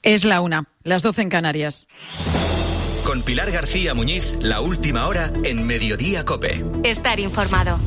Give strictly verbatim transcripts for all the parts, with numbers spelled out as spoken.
Es la una, las doce en Canarias. Con Pilar García Muñiz, la última hora en Mediodía COPE. Estar informado.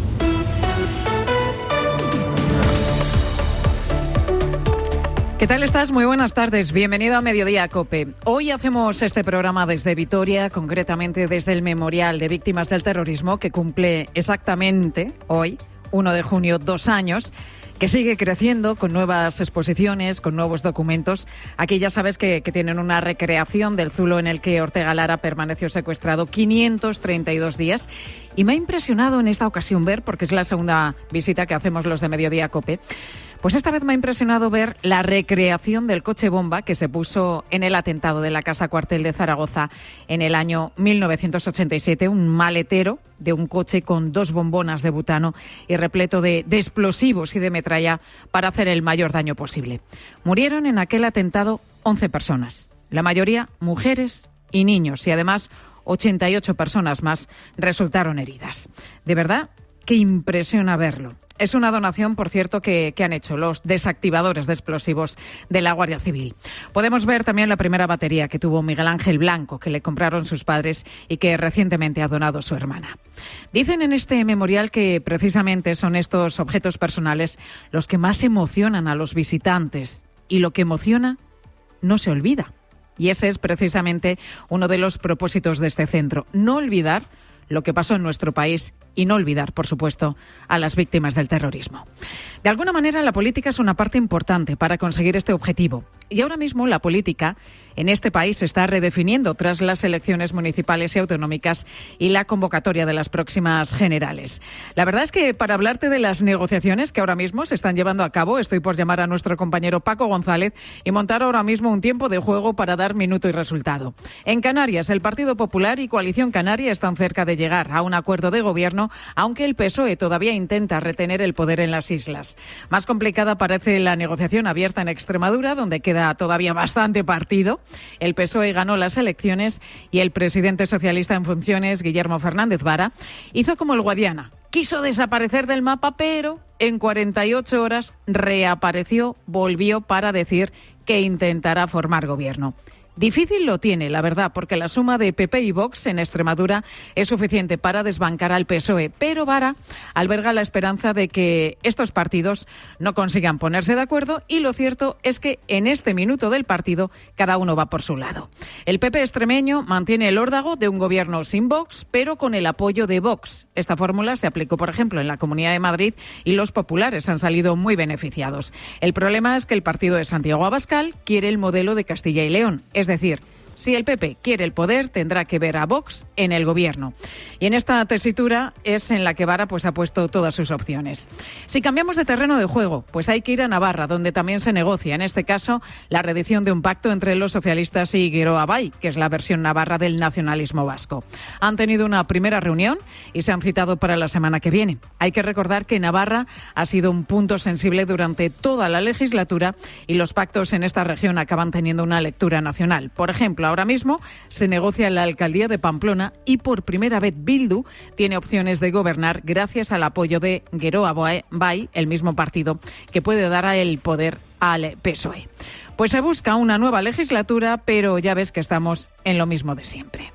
¿Qué tal estás? Muy buenas tardes. Bienvenido a Mediodía COPE. Hoy hacemos este programa desde Vitoria, concretamente desde el Memorial de Víctimas del Terrorismo, que cumple exactamente hoy, uno de junio, dos años, que sigue creciendo con nuevas exposiciones, con nuevos documentos. Aquí ya sabes que, que tienen una recreación del zulo en el que Ortega Lara permaneció secuestrado quinientos treinta y dos días. Y me ha impresionado en esta ocasión ver, porque es la segunda visita que hacemos los de Mediodía COPE, pues esta vez me ha impresionado ver la recreación del coche bomba que se puso en el atentado de la Casa Cuartel de Zaragoza en el año mil novecientos ochenta y siete, un maletero de un coche con dos bombonas de butano y repleto de, de explosivos y de metralla para hacer el mayor daño posible. Murieron en aquel atentado once personas, la mayoría mujeres y niños, y además ochenta y ocho personas más resultaron heridas. De verdad que impresiona verlo. Es una donación, por cierto, que, que han hecho los desactivadores de explosivos de la Guardia Civil. Podemos ver también la primera batería que tuvo Miguel Ángel Blanco, que le compraron sus padres y que recientemente ha donado su hermana. Dicen en este memorial que precisamente son estos objetos personales los que más emocionan a los visitantes. Y lo que emociona no se olvida. Y ese es precisamente uno de los propósitos de este centro. No olvidar lo que pasó en nuestro país y no olvidar, por supuesto, a las víctimas del terrorismo. De alguna manera, la política es una parte importante para conseguir este objetivo. Y ahora mismo la política en este país se está redefiniendo tras las elecciones municipales y autonómicas y la convocatoria de las próximas generales. La verdad es que para hablarte de las negociaciones que ahora mismo se están llevando a cabo, estoy por llamar a nuestro compañero Paco González y montar ahora mismo un tiempo de juego para dar minuto y resultado. En Canarias, el Partido Popular y Coalición Canaria están cerca de llegar a un acuerdo de gobierno, aunque el P S O E todavía intenta retener el poder en las islas. Más complicada parece la negociación abierta en Extremadura, donde queda todavía bastante partido. El P S O E ganó las elecciones y el presidente socialista en funciones, Guillermo Fernández Vara, hizo como el Guadiana. Quiso desaparecer del mapa, pero en cuarenta y ocho horas reapareció, volvió para decir que intentará formar gobierno. Difícil lo tiene, la verdad, porque la suma de P P y Vox en Extremadura es suficiente para desbancar al P S O E, pero Vara alberga la esperanza de que estos partidos no consigan ponerse de acuerdo y lo cierto es que en este minuto del partido cada uno va por su lado. El P P extremeño mantiene el órdago de un gobierno sin Vox, pero con el apoyo de Vox. Esta fórmula se aplicó, por ejemplo, en la Comunidad de Madrid y los populares han salido muy beneficiados. El problema es que el partido de Santiago Abascal quiere el modelo de Castilla y León, es decir, si el P P quiere el poder, tendrá que ver a Vox en el gobierno. Y en esta tesitura es en la que Vara pues, ha puesto todas sus opciones. Si cambiamos de terreno de juego, pues hay que ir a Navarra, donde también se negocia, en este caso, la reedición de un pacto entre los socialistas y Geroa Bai, que es la versión navarra del nacionalismo vasco. Han tenido una primera reunión y se han citado para la semana que viene. Hay que recordar que Navarra ha sido un punto sensible durante toda la legislatura y los pactos en esta región acaban teniendo una lectura nacional. Por ejemplo, ahora mismo se negocia en la alcaldía de Pamplona y por primera vez Bildu tiene opciones de gobernar gracias al apoyo de Geroa Bai, el mismo partido que puede dar el poder al P S O E. Pues se busca una nueva legislatura, pero ya ves que estamos en lo mismo de siempre.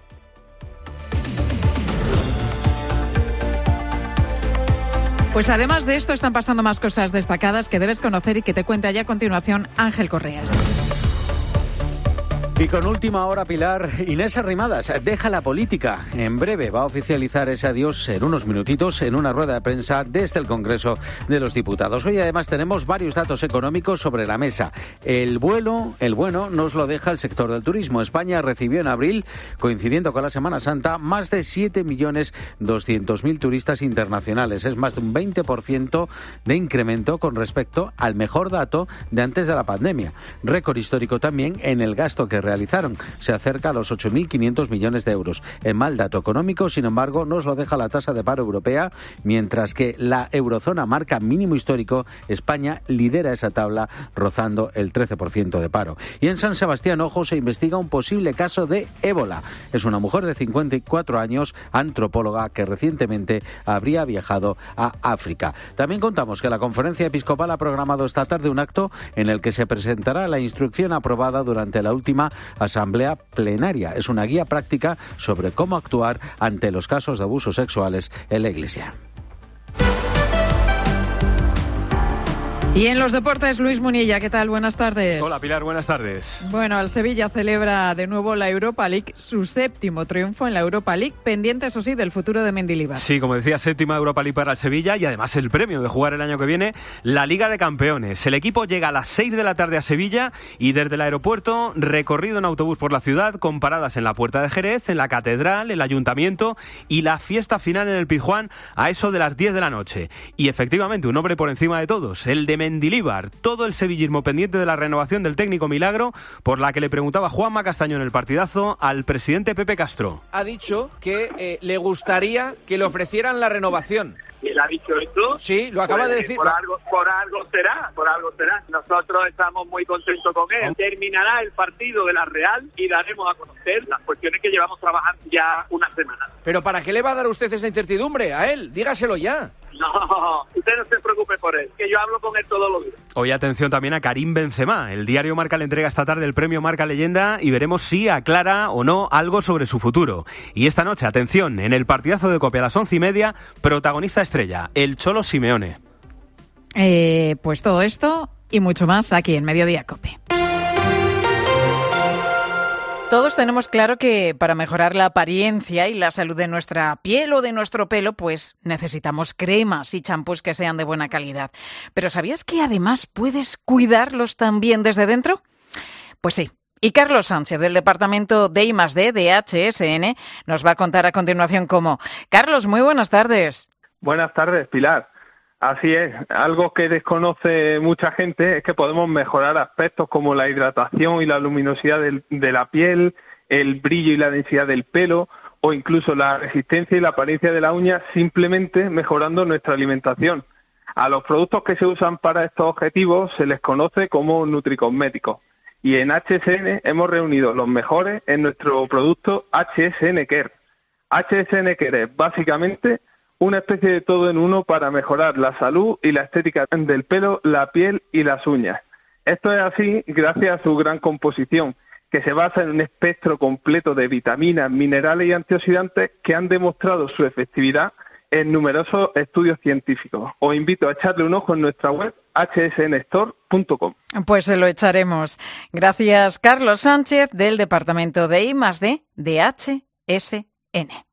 Pues además de esto están pasando más cosas destacadas que debes conocer y que te cuenta ya a continuación Ángel Correas. Y con última hora, Pilar, Inés Arrimadas deja la política. En breve va a oficializar ese adiós en unos minutitos en una rueda de prensa desde el Congreso de los Diputados. Hoy además tenemos varios datos económicos sobre la mesa. El vuelo, el bueno nos lo deja el sector del turismo. España recibió en abril, coincidiendo con la Semana Santa, más de siete millones doscientos mil turistas internacionales. Es más de un veinte por ciento de incremento con respecto al mejor dato de antes de la pandemia. Récord histórico también en el gasto que realiza realizaron. Se acerca a los ocho mil quinientos millones de euros. En mal dato económico, sin embargo, nos lo deja la tasa de paro europea, mientras que la eurozona marca mínimo histórico. España lidera esa tabla rozando el trece por ciento de paro. Y en San Sebastián, ojo, se investiga un posible caso de ébola. Es una mujer de cincuenta y cuatro años, antropóloga, que recientemente habría viajado a África. También contamos que la Conferencia Episcopal ha programado esta tarde un acto en el que se presentará la instrucción aprobada durante la última asamblea plenaria. Es una guía práctica sobre cómo actuar ante los casos de abusos sexuales en la Iglesia. Y en los deportes, Luis Munilla, ¿qué tal? Buenas tardes. Hola, Pilar, buenas tardes. Bueno, el Sevilla celebra de nuevo la Europa League, su séptimo triunfo en la Europa League, pendiente, eso sí, del futuro de Mendilibar. Sí, como decía, séptima Europa League para el Sevilla y además el premio de jugar el año que viene la Liga de Campeones. El equipo llega a las seis de la tarde a Sevilla y desde el aeropuerto, recorrido en autobús por la ciudad, con paradas en la Puerta de Jerez, en la Catedral, el Ayuntamiento y la fiesta final en el Pizjuán a eso de las diez de la noche. Y efectivamente, un hombre por encima de todos, el de Mendilibar, todo el sevillismo pendiente de la renovación del técnico Milagro, por la que le preguntaba Juanma Castaño en el partidazo al presidente Pepe Castro. Ha dicho que eh, le gustaría que le ofrecieran la renovación. ¿Él ha dicho esto? Sí, lo acaba pues, de decir. Por algo, por algo será, por algo será. Nosotros estamos muy contentos con él. ¿Oh? Terminará el partido de la Real y daremos a conocer las cuestiones que llevamos trabajando ya una semana. ¿Pero para qué le va a dar usted esa incertidumbre a él? Dígaselo ya. No, usted no se preocupe por él, que yo hablo con él todos los días. Hoy atención también a Karim Benzema. El diario Marca le entrega esta tarde el premio Marca Leyenda y veremos si aclara o no algo sobre su futuro. Y esta noche, atención, en el partidazo de Cope a las once y media, protagonista estrella, el Cholo Simeone. Eh, pues todo esto y mucho más aquí en Mediodía Cope. Todos tenemos claro que para mejorar la apariencia y la salud de nuestra piel o de nuestro pelo, pues necesitamos cremas y champús que sean de buena calidad. Pero ¿sabías que además puedes cuidarlos también desde dentro? Pues sí. Y Carlos Sánchez, del departamento de I más D de H S N, nos va a contar a continuación cómo. Carlos, muy buenas tardes. Buenas tardes, Pilar. Así es, algo que desconoce mucha gente es que podemos mejorar aspectos como la hidratación y la luminosidad del, de la piel, el brillo y la densidad del pelo o incluso la resistencia y la apariencia de la uña simplemente mejorando nuestra alimentación. A los productos que se usan para estos objetivos se les conoce como nutricosméticos y en H S N hemos reunido los mejores en nuestro producto H S N Care. H S N Care es básicamente una especie de todo en uno para mejorar la salud y la estética del pelo, la piel y las uñas. Esto es así gracias a su gran composición, que se basa en un espectro completo de vitaminas, minerales y antioxidantes que han demostrado su efectividad en numerosos estudios científicos. Os invito a echarle un ojo en nuestra web h s n store punto com. Pues se lo echaremos. Gracias, Carlos Sánchez, del departamento de I más D de H S N.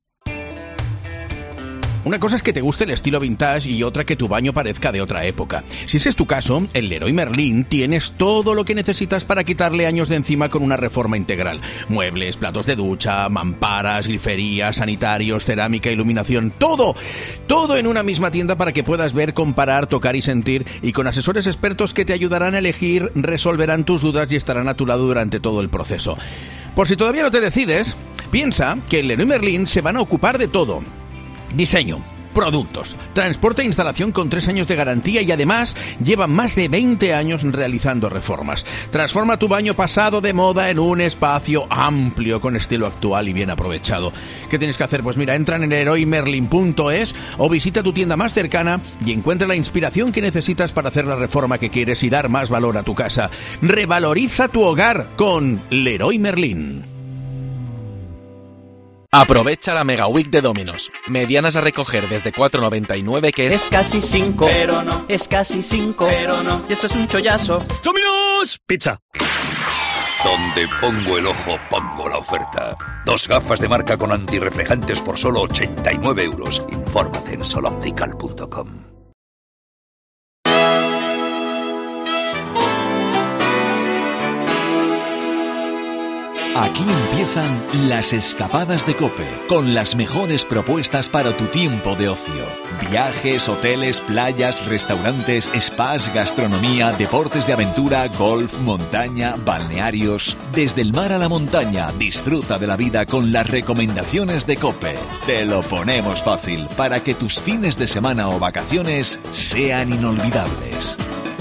Una cosa es que te guste el estilo vintage y otra que tu baño parezca de otra época. Si ese es tu caso, en Leroy Merlin tienes todo lo que necesitas para quitarle años de encima con una reforma integral. Muebles, platos de ducha, mamparas, griferías, sanitarios, cerámica, iluminación, todo, todo en una misma tienda para que puedas ver, comparar, tocar y sentir, y con asesores expertos que te ayudarán a elegir, resolverán tus dudas y estarán a tu lado durante todo el proceso. Por si todavía no te decides, piensa que en Leroy Merlin se van a ocupar de todo. Diseño, productos, transporte e instalación con tres años de garantía y además llevan más de veinte años realizando reformas. Transforma tu baño pasado de moda en un espacio amplio con estilo actual y bien aprovechado. ¿Qué tienes que hacer? Pues mira, entra en leroy merlin punto es o visita tu tienda más cercana y encuentra la inspiración que necesitas para hacer la reforma que quieres y dar más valor a tu casa. Revaloriza tu hogar con Leroy Merlin. Aprovecha la Mega Week de Domino's. Medianas a recoger desde cuatro noventa y nueve, que es... Es casi cinco, pero no. Es casi cinco, pero no. Y esto es un chollazo. ¡Domino's! Pizza. Donde pongo el ojo, pongo la oferta. Dos gafas de marca con antirreflejantes por solo ochenta y nueve euros. Infórmate en sol optical punto com. Aquí empiezan las escapadas de COPE, con las mejores propuestas para tu tiempo de ocio. Viajes, hoteles, playas, restaurantes, spas, gastronomía, deportes de aventura, golf, montaña, balnearios. Desde el mar a la montaña, disfruta de la vida con las recomendaciones de COPE. Te lo ponemos fácil para que tus fines de semana o vacaciones sean inolvidables.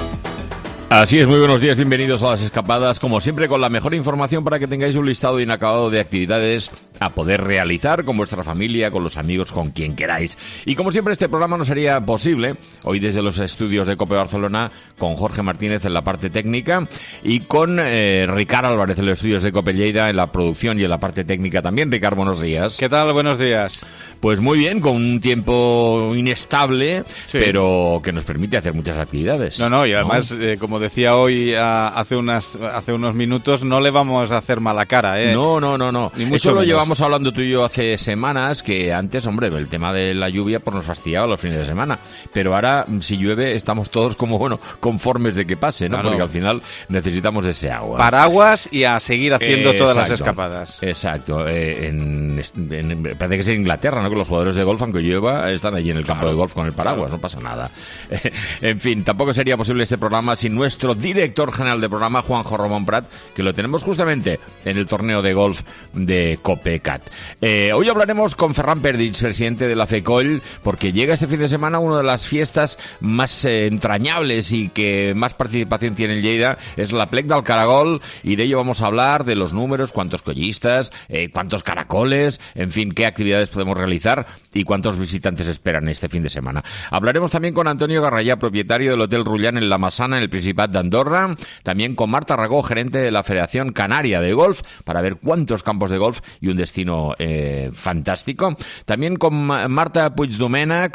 Así es, muy buenos días, bienvenidos a las escapadas, como siempre con la mejor información para que tengáis un listado inacabado de actividades a poder realizar con vuestra familia, con los amigos, con quien queráis. Y como siempre este programa no sería posible hoy desde los estudios de COPE Barcelona con Jorge Martínez en la parte técnica y con eh, Ricard Álvarez en los estudios de COPE Lleida en la producción y en la parte técnica también. Ricard, buenos días. ¿Qué tal? Buenos días. Pues muy bien, con un tiempo inestable, sí, pero que nos permite hacer muchas actividades. No, no, y además, ¿no? eh, como decía hoy a, hace unas hace unos minutos, no le vamos a hacer mala cara, ¿eh? No, no, no, no. Ni mucho Eso lo menos. Llevamos hablando tú y yo hace semanas, que antes, hombre, el tema de la lluvia pues nos fastidiaba los fines de semana, pero ahora, si llueve, estamos todos como, bueno, conformes de que pase, ¿no? Claro. Porque al final necesitamos ese agua. Paraguas y a seguir haciendo eh, todas exacto, las escapadas. Exacto. Eh, en, en, parece que es en Inglaterra, ¿no? Que los jugadores de golf, aunque llueva, están allí en el campo claro, de golf con el paraguas, claro. No pasa nada. En fin, tampoco sería posible este programa sin nuestro director general de programa, Juanjo Román Prat, que lo tenemos justamente en el torneo de golf de COPECAT. Eh, hoy hablaremos con Ferran Perdich, presidente de la FECOL, porque llega este fin de semana una de las fiestas más eh, entrañables y que más participación tiene en Lleida, es la Plec del Caragol, y de ello vamos a hablar, de los números, cuántos collistas, eh, cuántos caracoles, en fin, qué actividades podemos realizar y cuántos visitantes esperan este fin de semana. Hablaremos también con Antonio Garrayá, propietario del Hotel Rullán en La Massana, en el Principat d'Andorra, también con Marta Ragó, gerente de la Federación Canaria de Golf, para ver cuántos campos de golf y un destino eh, fantástico. También con Marta Puigdomènech,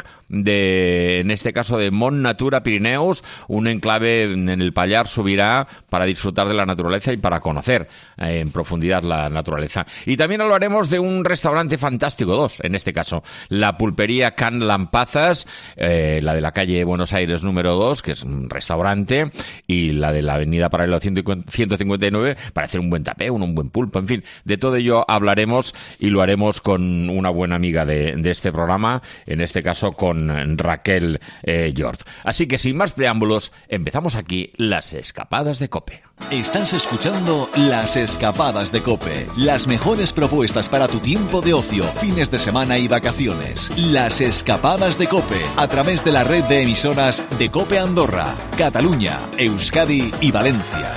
de, en este caso de Mont Natura Pirineus, un enclave en el Pallars Sobirà para disfrutar de la naturaleza y para conocer eh, en profundidad la naturaleza. Y también hablaremos de un restaurante fantástico, dos, en este caso, la pulpería Can Lampazas, eh, la de la calle Buenos Aires número dos, que es un restaurante, y la de la avenida Paralelo ciento cincuenta y nueve, para hacer un buen tapeo, un, un buen pulpo, en fin, de todo ello hablaremos y lo haremos con una buena amiga de, de este programa, en este caso con Raquel eh, Llort. Así que sin más preámbulos, empezamos aquí las escapadas de COPE. Estás escuchando Las Escapadas de COPE, las mejores propuestas para tu tiempo de ocio, fines de semana y vacaciones. Las Escapadas de COPE, a través de la red de emisoras de COPE Andorra, Cataluña, Euskadi y Valencia.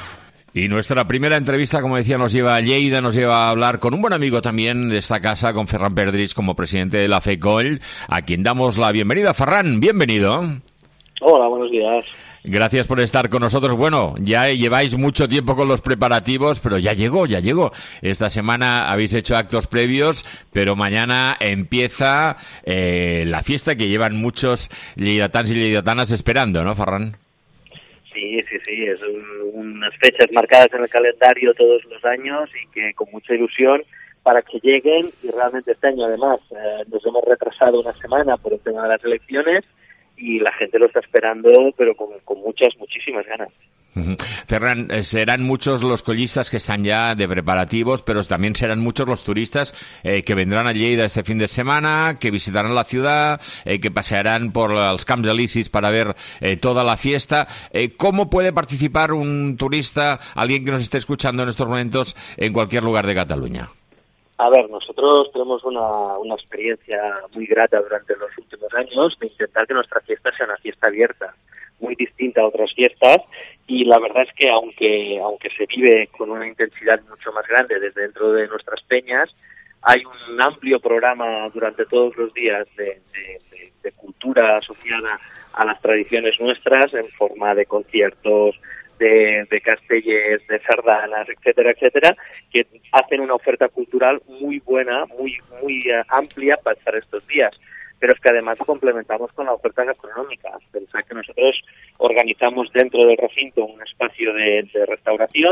Y nuestra primera entrevista, como decía, nos lleva a Lleida, nos lleva a hablar con un buen amigo también de esta casa, con Ferran Perdich como presidente de la FECOL, a quien damos la bienvenida. Ferran, bienvenido. Hola, buenos días. Gracias por estar con nosotros. Bueno, ya lleváis mucho tiempo con los preparativos, pero ya llegó, ya llegó. Esta semana habéis hecho actos previos, pero mañana empieza eh, la fiesta que llevan muchos lleidatanos y lleidatanas esperando, ¿no, Ferran? Sí, sí, sí, es un, unas fechas marcadas en el calendario todos los años y que con mucha ilusión para que lleguen, y realmente este año además eh, nos hemos retrasado una semana por el tema de las elecciones y la gente lo está esperando, pero con, con muchas, muchísimas ganas. Ferran, serán muchos los collistas que están ya de preparativos, pero también serán muchos los turistas eh, que vendrán a Lleida este fin de semana, que visitarán la ciudad, eh, que pasearán por los Camps Elisis para ver eh, toda la fiesta. Eh, ¿Cómo puede participar un turista, alguien que nos esté escuchando en estos momentos, en cualquier lugar de Cataluña? A ver, nosotros tenemos una, una experiencia muy grata durante los últimos años de intentar que nuestra fiesta sea una fiesta abierta, muy distinta a otras fiestas, y la verdad es que aunque aunque se vive con una intensidad mucho más grande desde dentro de nuestras peñas, hay un amplio programa durante todos los días de, de, de, de cultura asociada a las tradiciones nuestras en forma de conciertos, de, de castellers, de sardanas, etcétera, etcétera, que hacen una oferta cultural muy buena, muy muy uh, amplia para estar estos días. Pero es que además complementamos con la oferta gastronómica. Pensad que nosotros organizamos dentro del recinto un espacio de, de restauración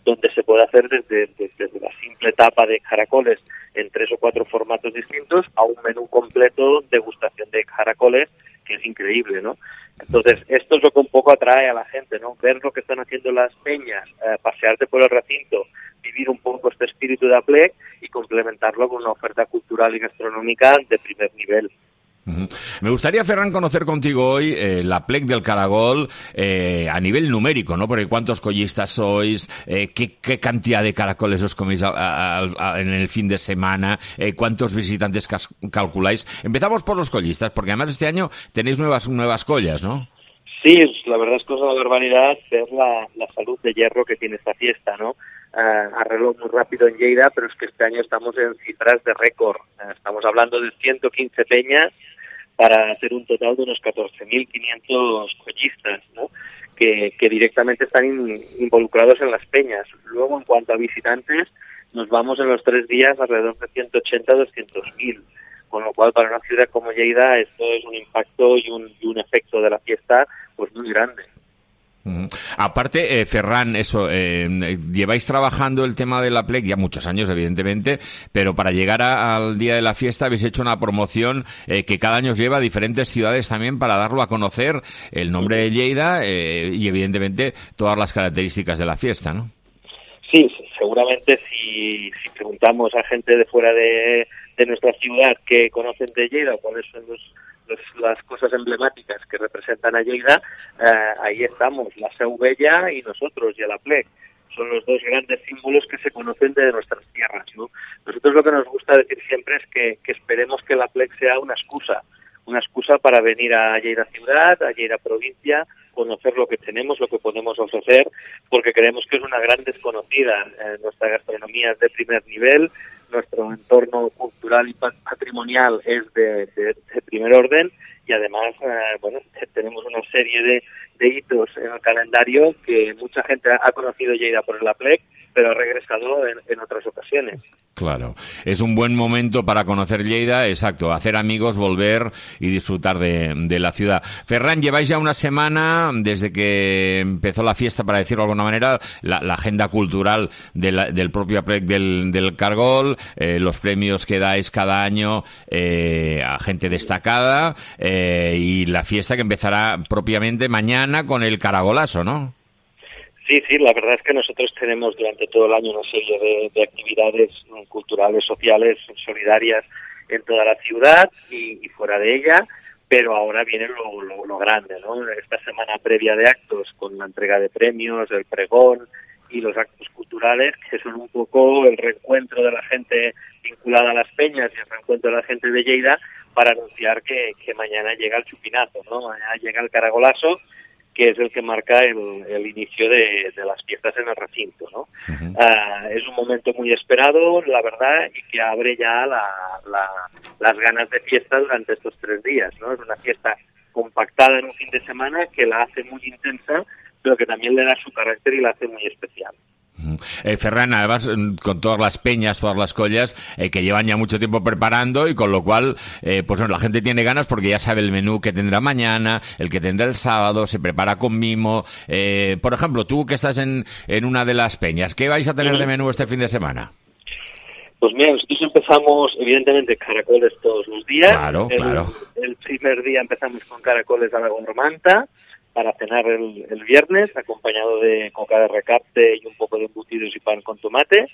donde se puede hacer desde, desde, desde la simple tapa de caracoles en tres o cuatro formatos distintos a un menú completo degustación de caracoles, que es increíble, ¿no? Entonces, esto es lo que un poco atrae a la gente, ¿no? Ver lo que están haciendo las peñas, eh, pasearte por el recinto, vivir un poco este espíritu de Aplec y complementarlo con una oferta cultural y gastronómica de primer nivel. Uh-huh. Me gustaría, Ferran, conocer contigo hoy eh, la Aplec del Caragol eh, a nivel numérico, ¿no? Porque cuántos collistas sois, eh, qué, qué cantidad de caracoles os coméis a, a, a, en el fin de semana, eh, cuántos visitantes cas- calculáis. Empezamos por los collistas, porque además este año tenéis nuevas nuevas collas, ¿no? Sí, la verdad es que es una barbaridad ver la, la salud de hierro que tiene esta fiesta, ¿no? Uh, arregló muy rápido en Lleida, pero es que este año estamos en cifras de récord. Uh, estamos hablando de ciento quince peñas para hacer un total de unos catorce mil quinientos collistas, ¿no? Que, que directamente están in, involucrados en las peñas. Luego, en cuanto a visitantes, nos vamos en los tres días alrededor de ciento ochenta a doscientos mil. Con lo cual, para una ciudad como Lleida, esto es un impacto y un, y un efecto de la fiesta pues muy grande. Uh-huh. Aparte, eh, Ferran, eso, eh, lleváis trabajando el tema de la Aplec ya muchos años, evidentemente, pero para llegar a, al día de la fiesta habéis hecho una promoción eh, que cada año os lleva a diferentes ciudades también para darlo a conocer, el nombre de Lleida eh, y, evidentemente, todas las características de la fiesta, ¿no? Sí, seguramente si, si preguntamos a gente de fuera de, de nuestra ciudad que conocen de Lleida, cuáles son los Los, las cosas emblemáticas que representan a Lleida, eh, ahí estamos, la Seu Vella y nosotros, y el Aplec. Son los dos grandes símbolos que se conocen de nuestras tierras, ¿no? Nosotros lo que nos gusta decir siempre es que, que esperemos que el Aplec sea una excusa, una excusa para venir a Lleida ciudad, a Lleida provincia, conocer lo que tenemos, lo que podemos ofrecer, porque creemos que es una gran desconocida. Eh, nuestra gastronomía es de primer nivel, nuestro entorno cultural y patrimonial es de, de, de primer orden y además, eh, bueno, tenemos una serie de, de hitos en el calendario que mucha gente ha conocido Lleida por el Aplec, pero ha regresado en, en otras ocasiones. Claro, es un buen momento para conocer Lleida, exacto, hacer amigos, volver y disfrutar de, de la ciudad. Ferran, lleváis ya una semana desde que empezó la fiesta, para decirlo de alguna manera, la, la agenda cultural de la, del propio Aplec del, del Caragol, eh, los premios que dais cada año eh, a gente destacada eh, y la fiesta que empezará propiamente mañana con el Caragolazo, ¿no? Sí, sí, la verdad es que nosotros tenemos durante todo el año una serie de, de actividades culturales, sociales, solidarias en toda la ciudad y, y fuera de ella, pero ahora viene lo, lo, lo grande, ¿no? Esta semana previa de actos con la entrega de premios, el pregón y los actos culturales, que son un poco el reencuentro de la gente vinculada a las peñas y el reencuentro de la gente de Lleida para anunciar que, que mañana llega el chupinazo, ¿no? Mañana llega el Caragolazo, que es el que marca el, el inicio de, de las fiestas en el recinto, ¿no? Uh-huh. Uh, es un momento muy esperado, la verdad, y que abre ya la, la, las ganas de fiesta durante estos tres días, ¿no? Es una fiesta compactada en un fin de semana que la hace muy intensa, pero que también le da su carácter y la hace muy especial. Eh, Ferran, además, con todas las peñas, todas las collas, eh, que llevan ya mucho tiempo preparando y con lo cual, eh, pues bueno, la gente tiene ganas porque ya sabe el menú que tendrá mañana, el que tendrá el sábado, se prepara con mimo. Eh, por ejemplo, tú que estás en, en una de las peñas, ¿qué vais a tener de menú este fin de semana? Pues mira, nosotros empezamos, evidentemente, caracoles todos los días. Claro, el, claro. El primer día empezamos con caracoles a la gormanta, para cenar el, el viernes, acompañado de coca de recapte y un poco de embutidos y pan con tomate.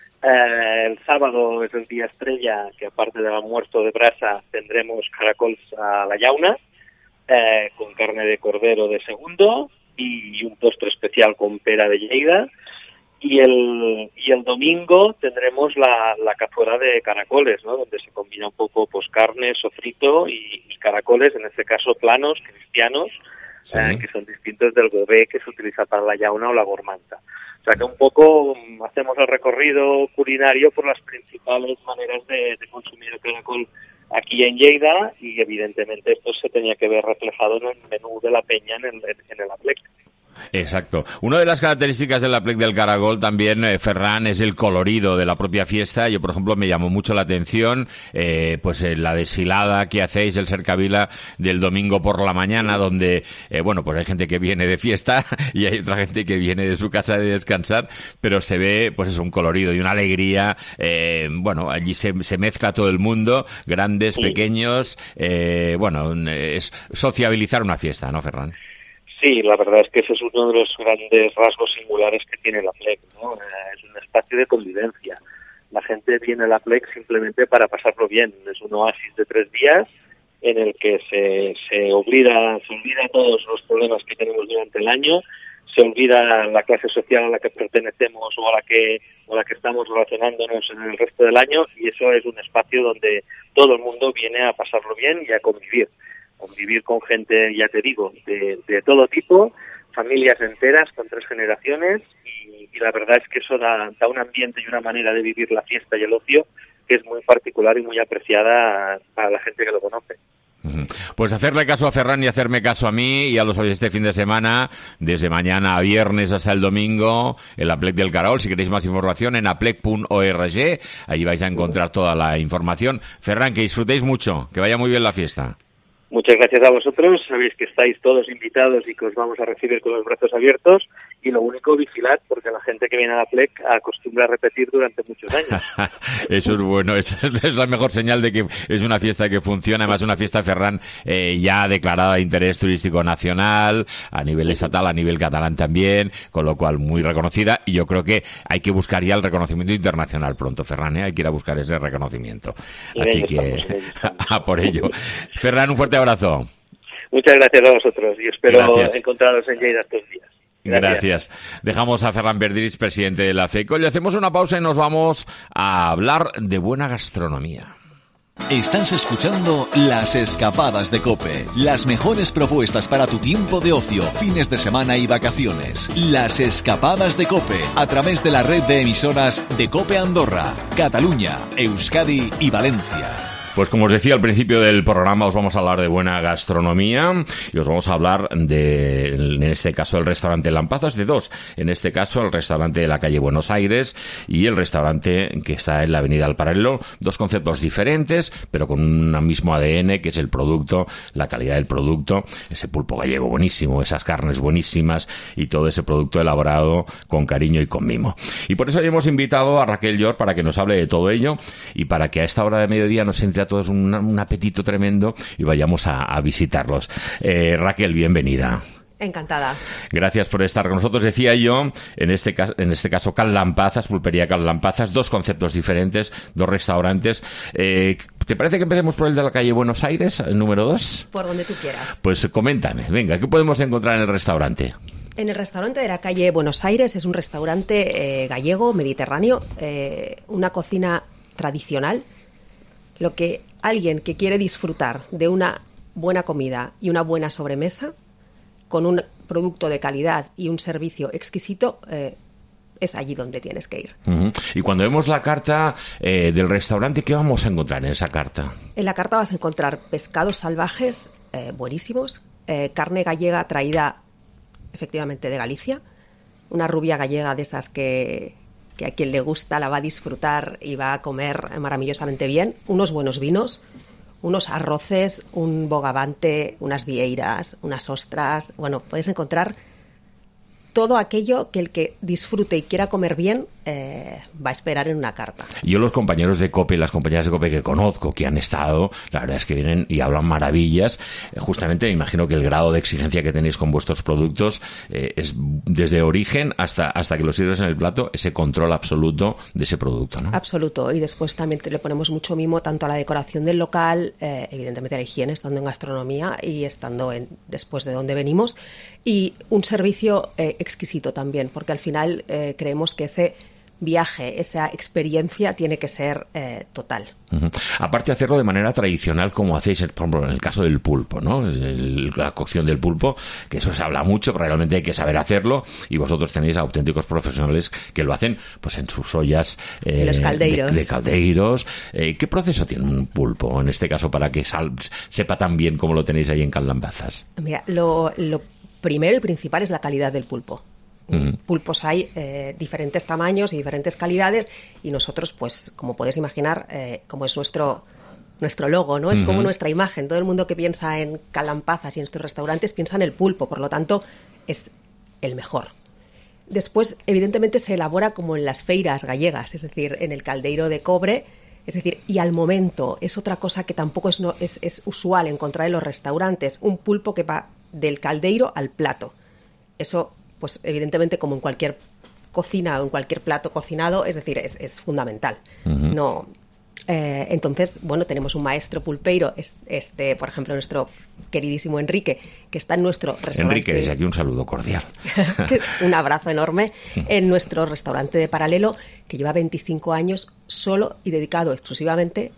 Eh, el sábado es el día estrella, que aparte del almuerzo de brasa tendremos caracoles a la llauna, eh, con carne de cordero de segundo y un postre especial con pera de Lleida. Y el, y el domingo tendremos la, la cazuela de caracoles, ¿no? Donde se combina un poco pues carne, sofrito y, y caracoles, en este caso planos, cristianos, sí. eh, que son distintos del gobé que se utiliza para la llauna o la gormanta. O sea que un poco um, hacemos el recorrido culinario por las principales maneras de, de consumir el caracol aquí en Lleida y evidentemente esto se tenía que ver reflejado en el menú de la peña en el, en el Aplec. Exacto. Una de las características de la Aplec del Caragol también, eh, Ferran, es el colorido de la propia fiesta. Yo, por ejemplo, me llamó mucho la atención eh, pues eh, la desfilada que hacéis, el Cercavila del domingo por la mañana, donde, eh, bueno, pues hay gente que viene de fiesta y hay otra gente que viene de su casa de descansar, pero se ve, pues es un colorido y una alegría. Eh, bueno, allí se, se mezcla todo el mundo, grandes, sí. pequeños. Eh, bueno, es sociabilizar una fiesta, ¿no, Ferran? Sí, la verdad es que ese es uno de los grandes rasgos singulares que tiene la Aplec, ¿no? Es un espacio de convivencia. La gente viene a la Aplec simplemente para pasarlo bien. Es un oasis de tres días en el que se, se olvida, se olvida todos los problemas que tenemos durante el año, se olvida la clase social a la que pertenecemos o a la que, o a la que estamos relacionándonos en el resto del año, y eso es un espacio donde todo el mundo viene a pasarlo bien y a convivir. Convivir con gente, ya te digo, de, de todo tipo, familias enteras con tres generaciones, y, y la verdad es que eso da, da un ambiente y una manera de vivir la fiesta y el ocio que es muy particular y muy apreciada para la gente que lo conoce. Pues hacerle caso a Ferran y hacerme caso a mí y a los oyentes este fin de semana, desde mañana a viernes hasta el domingo, en la Aplec del Caragol. Si queréis más información, en aplec punto org, ahí vais a encontrar toda la información. Ferran, que disfrutéis mucho, que vaya muy bien la fiesta. Muchas gracias a vosotros, sabéis que estáis todos invitados y que os vamos a recibir con los brazos abiertos, y lo único, vigilad, porque la gente que viene a la Aplec acostumbra a repetir durante muchos años. Eso es bueno, eso es la mejor señal de que es una fiesta que funciona, además una fiesta, Ferran, eh, ya declarada de interés turístico nacional, a nivel estatal, a nivel catalán también, con lo cual muy reconocida, y yo creo que hay que buscar ya el reconocimiento internacional pronto, Ferran, ¿eh? Hay que ir a buscar ese reconocimiento. Así que, a por ello. Ferran, un fuerte abrazo. Muchas gracias a vosotros y espero Gracias. encontraros en Lleida estos días. Gracias. Gracias. Dejamos a Ferran Verdrich, presidente de la FECO, y hacemos una pausa y nos vamos a hablar de buena gastronomía. Estás escuchando Las Escapadas de COPE, las mejores propuestas para tu tiempo de ocio, fines de semana y vacaciones. Las Escapadas de COPE, a través de la red de emisoras de COPE Andorra, Cataluña, Euskadi y Valencia. Pues como os decía al principio del programa, os vamos a hablar de buena gastronomía y os vamos a hablar de, en este caso, el restaurante Lampazas, de dos. En este caso, el restaurante de la calle Buenos Aires y el restaurante que está en la avenida Al Paralelo. Dos conceptos diferentes, pero con un mismo A D N, que es el producto, la calidad del producto, ese pulpo gallego buenísimo, esas carnes buenísimas y todo ese producto elaborado con cariño y con mimo. Y por eso hoy hemos invitado a Raquel Llor para que nos hable de todo ello y para que a esta hora de mediodía nos entre a todos un, un apetito tremendo y vayamos a, a visitarlos. Eh, Raquel, bienvenida. Encantada. Gracias por estar con nosotros. Decía yo, en este caso, en este caso Cal Lampazas, Pulpería Cal Lampazas, dos conceptos diferentes, dos restaurantes. Eh, ¿Te parece que empecemos por el de la calle Buenos Aires, el número dos? Por donde tú quieras. Pues coméntame, venga, ¿qué podemos encontrar en el restaurante? En el restaurante de la calle Buenos Aires es un restaurante eh, gallego, mediterráneo, eh, una cocina tradicional. Lo que alguien que quiere disfrutar de una buena comida y una buena sobremesa, con un producto de calidad y un servicio exquisito, eh, es allí donde tienes que ir. Uh-huh. Y cuando vemos la carta eh, del restaurante, ¿qué vamos a encontrar en esa carta? En la carta vas a encontrar pescados salvajes eh, buenísimos, eh, carne gallega traída efectivamente de Galicia, una rubia gallega de esas que... que a quien le gusta la va a disfrutar y va a comer maravillosamente bien, unos buenos vinos, unos arroces, un bogavante, unas vieiras, unas ostras. Bueno, puedes encontrar todo aquello que el que disfrute y quiera comer bien eh, va a esperar en una carta. Yo los compañeros de COPE, las compañeras de COPE que conozco, que han estado, la verdad es que vienen y hablan maravillas. Eh, justamente me imagino que el grado de exigencia que tenéis con vuestros productos eh, es desde origen hasta, hasta que lo sirves en el plato, ese control absoluto de ese producto, ¿no? Absoluto. Y después también le ponemos mucho mimo tanto a la decoración del local, eh, evidentemente a la higiene, estando en gastronomía y estando en, después de donde venimos, y un servicio eh, exquisito también, porque al final eh, creemos que ese viaje, esa experiencia tiene que ser eh, total. Uh-huh. Aparte de hacerlo de manera tradicional, como hacéis, por ejemplo, en el caso del pulpo, ¿no? El, la cocción del pulpo, que eso se habla mucho, pero realmente hay que saber hacerlo, y vosotros tenéis auténticos profesionales que lo hacen pues en sus ollas eh, los caldeiros. de, de caldeiros. Eh, ¿Qué proceso tiene un pulpo, en este caso, para que sal, sepa tan bien como lo tenéis ahí en Cal Lampazas? Mira, lo... lo primero y principal es la calidad del pulpo. Mm. Pulpos hay eh, diferentes tamaños y diferentes calidades, y nosotros, pues, como puedes imaginar, eh, como es nuestro nuestro logo, ¿no? Es Uh-huh. como nuestra imagen. Todo el mundo que piensa en Calampazas y en nuestros restaurantes piensa en el pulpo, por lo tanto, es el mejor. Después, evidentemente, se elabora como en las feiras gallegas, es decir, en el caldeiro de cobre, es decir, y al momento. Es otra cosa que tampoco es, no, es, es usual encontrar en los restaurantes, un pulpo que va del caldeiro al plato. Eso, pues evidentemente, como en cualquier cocina o en cualquier plato cocinado, es decir, es, es fundamental. Uh-huh. No... Eh, entonces, bueno, tenemos un maestro pulpeiro, este, por ejemplo, nuestro queridísimo Enrique, que está en nuestro restaurante. Enrique, desde aquí un saludo cordial. Un abrazo enorme en nuestro restaurante de Paralelo, que lleva veinticinco años solo y dedicado exclusivamente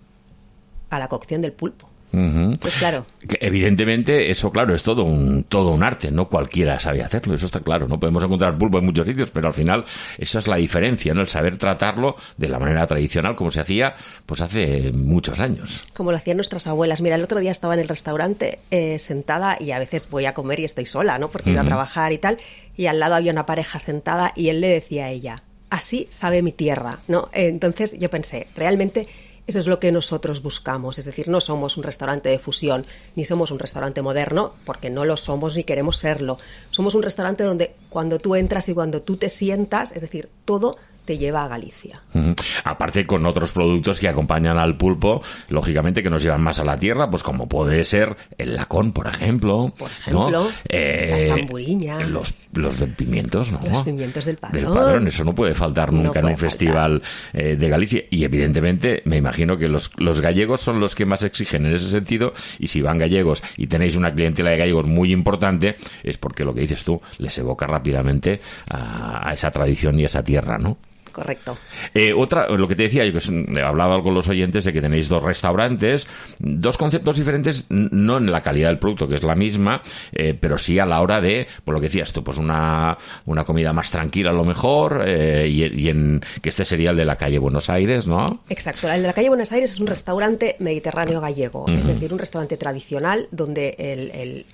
a la cocción del pulpo. Uh-huh. Pues claro. Que evidentemente, eso, claro, es todo un todo un arte, no cualquiera sabe hacerlo, eso está claro. No podemos encontrar pulpo en muchos sitios, pero al final esa es la diferencia, ¿no? El saber tratarlo de la manera tradicional, como se hacía pues hace muchos años. Como lo hacían nuestras abuelas. Mira, el otro día estaba en el restaurante eh, sentada, y a veces voy a comer y estoy sola, ¿no? Porque uh-huh. iba a trabajar y tal, y al lado había una pareja sentada y él le decía a ella: así sabe mi tierra, ¿no? Entonces yo pensé, realmente eso es lo que nosotros buscamos, es decir, no somos un restaurante de fusión, ni somos un restaurante moderno, porque no lo somos ni queremos serlo. Somos un restaurante donde cuando tú entras y cuando tú te sientas, es decir, todo te lleva a Galicia. Uh-huh. Aparte, con otros productos que acompañan al pulpo, lógicamente que nos llevan más a la tierra, pues como puede ser el lacón, por ejemplo. Por ejemplo, ¿no? eh, las tamburiñas. Los, los de pimientos, ¿no? Los pimientos del padrón. Del padrón, eso no puede faltar nunca no en un festival eh, de Galicia. Y evidentemente, me imagino que los, los gallegos son los que más exigen en ese sentido, y si van gallegos y tenéis una clientela de gallegos muy importante, es porque lo que dices tú les evoca rápidamente a, a esa tradición y a esa tierra, ¿no? Correcto. Eh, otra, lo que te decía, yo que hablaba con los oyentes de que tenéis dos restaurantes, dos conceptos diferentes, no en la calidad del producto, que es la misma, eh, pero sí a la hora de, por lo que decías tú, pues una, una comida más tranquila a lo mejor, eh, y, y en que este sería el de la calle Buenos Aires, ¿no? Exacto, el de la calle Buenos Aires es un restaurante mediterráneo gallego, uh-huh. es decir, un restaurante tradicional donde el, el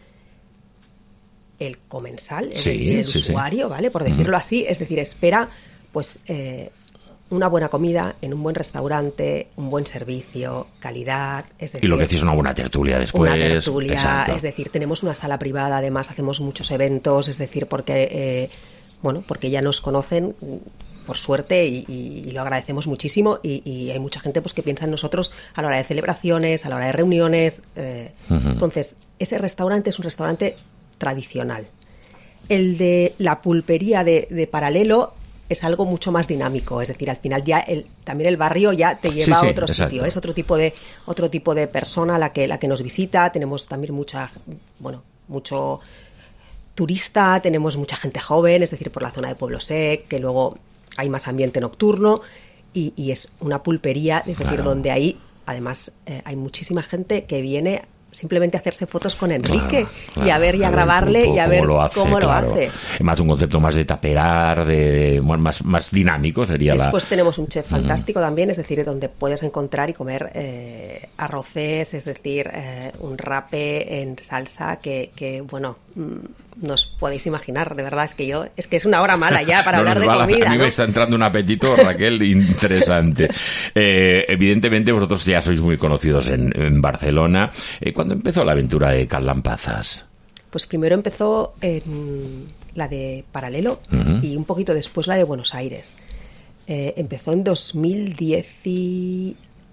el comensal, el, sí, el sí, usuario, sí. ¿vale? Por decirlo uh-huh. así, es decir, espera pues eh, una buena comida en un buen restaurante, un buen servicio, calidad, es decir... Y lo que decís, una buena tertulia después. Una tertulia, exacto. Es decir, tenemos una sala privada, además hacemos muchos eventos, es decir, porque, eh, bueno, porque ya nos conocen, por suerte, y, y, y lo agradecemos muchísimo, y, y hay mucha gente pues que piensa en nosotros a la hora de celebraciones, a la hora de reuniones. Eh, uh-huh. Entonces, ese restaurante es un restaurante tradicional. El de la pulpería de, de Paralelo es algo mucho más dinámico, es decir, al final ya el, también el barrio ya te lleva sí, sí, a otro exacto. sitio, es otro tipo de otro tipo de persona la que la que nos visita, tenemos también mucha, bueno, mucho turista, tenemos mucha gente joven, es decir, por la zona de Pueblo Sec, que luego hay más ambiente nocturno, y, y es una pulpería, es decir, claro. donde ahí además eh, hay muchísima gente que viene simplemente a hacerse fotos con Enrique, claro, claro, y a ver y a grabarle y a ver cómo lo hace. Cómo lo claro. hace. Más un concepto más de taperar, de, bueno, más, más dinámico sería. Después la... tenemos un chef fantástico uh-huh. también, es decir, donde puedes encontrar y comer eh, arroces, es decir, eh, un rape en salsa que, que bueno, no os podéis imaginar, de verdad, es que yo, es que es una hora mala ya para no hablar de la, comida. A mí ¿no? me está entrando un apetito, Raquel, interesante. Eh, evidentemente vosotros ya sois muy conocidos en, en Barcelona. Eh, ¿Cuándo empezó la aventura de Calampazas? Pues primero empezó en la de Paralelo uh-huh. y un poquito después la de Buenos Aires. Eh, empezó en dos mil diez y...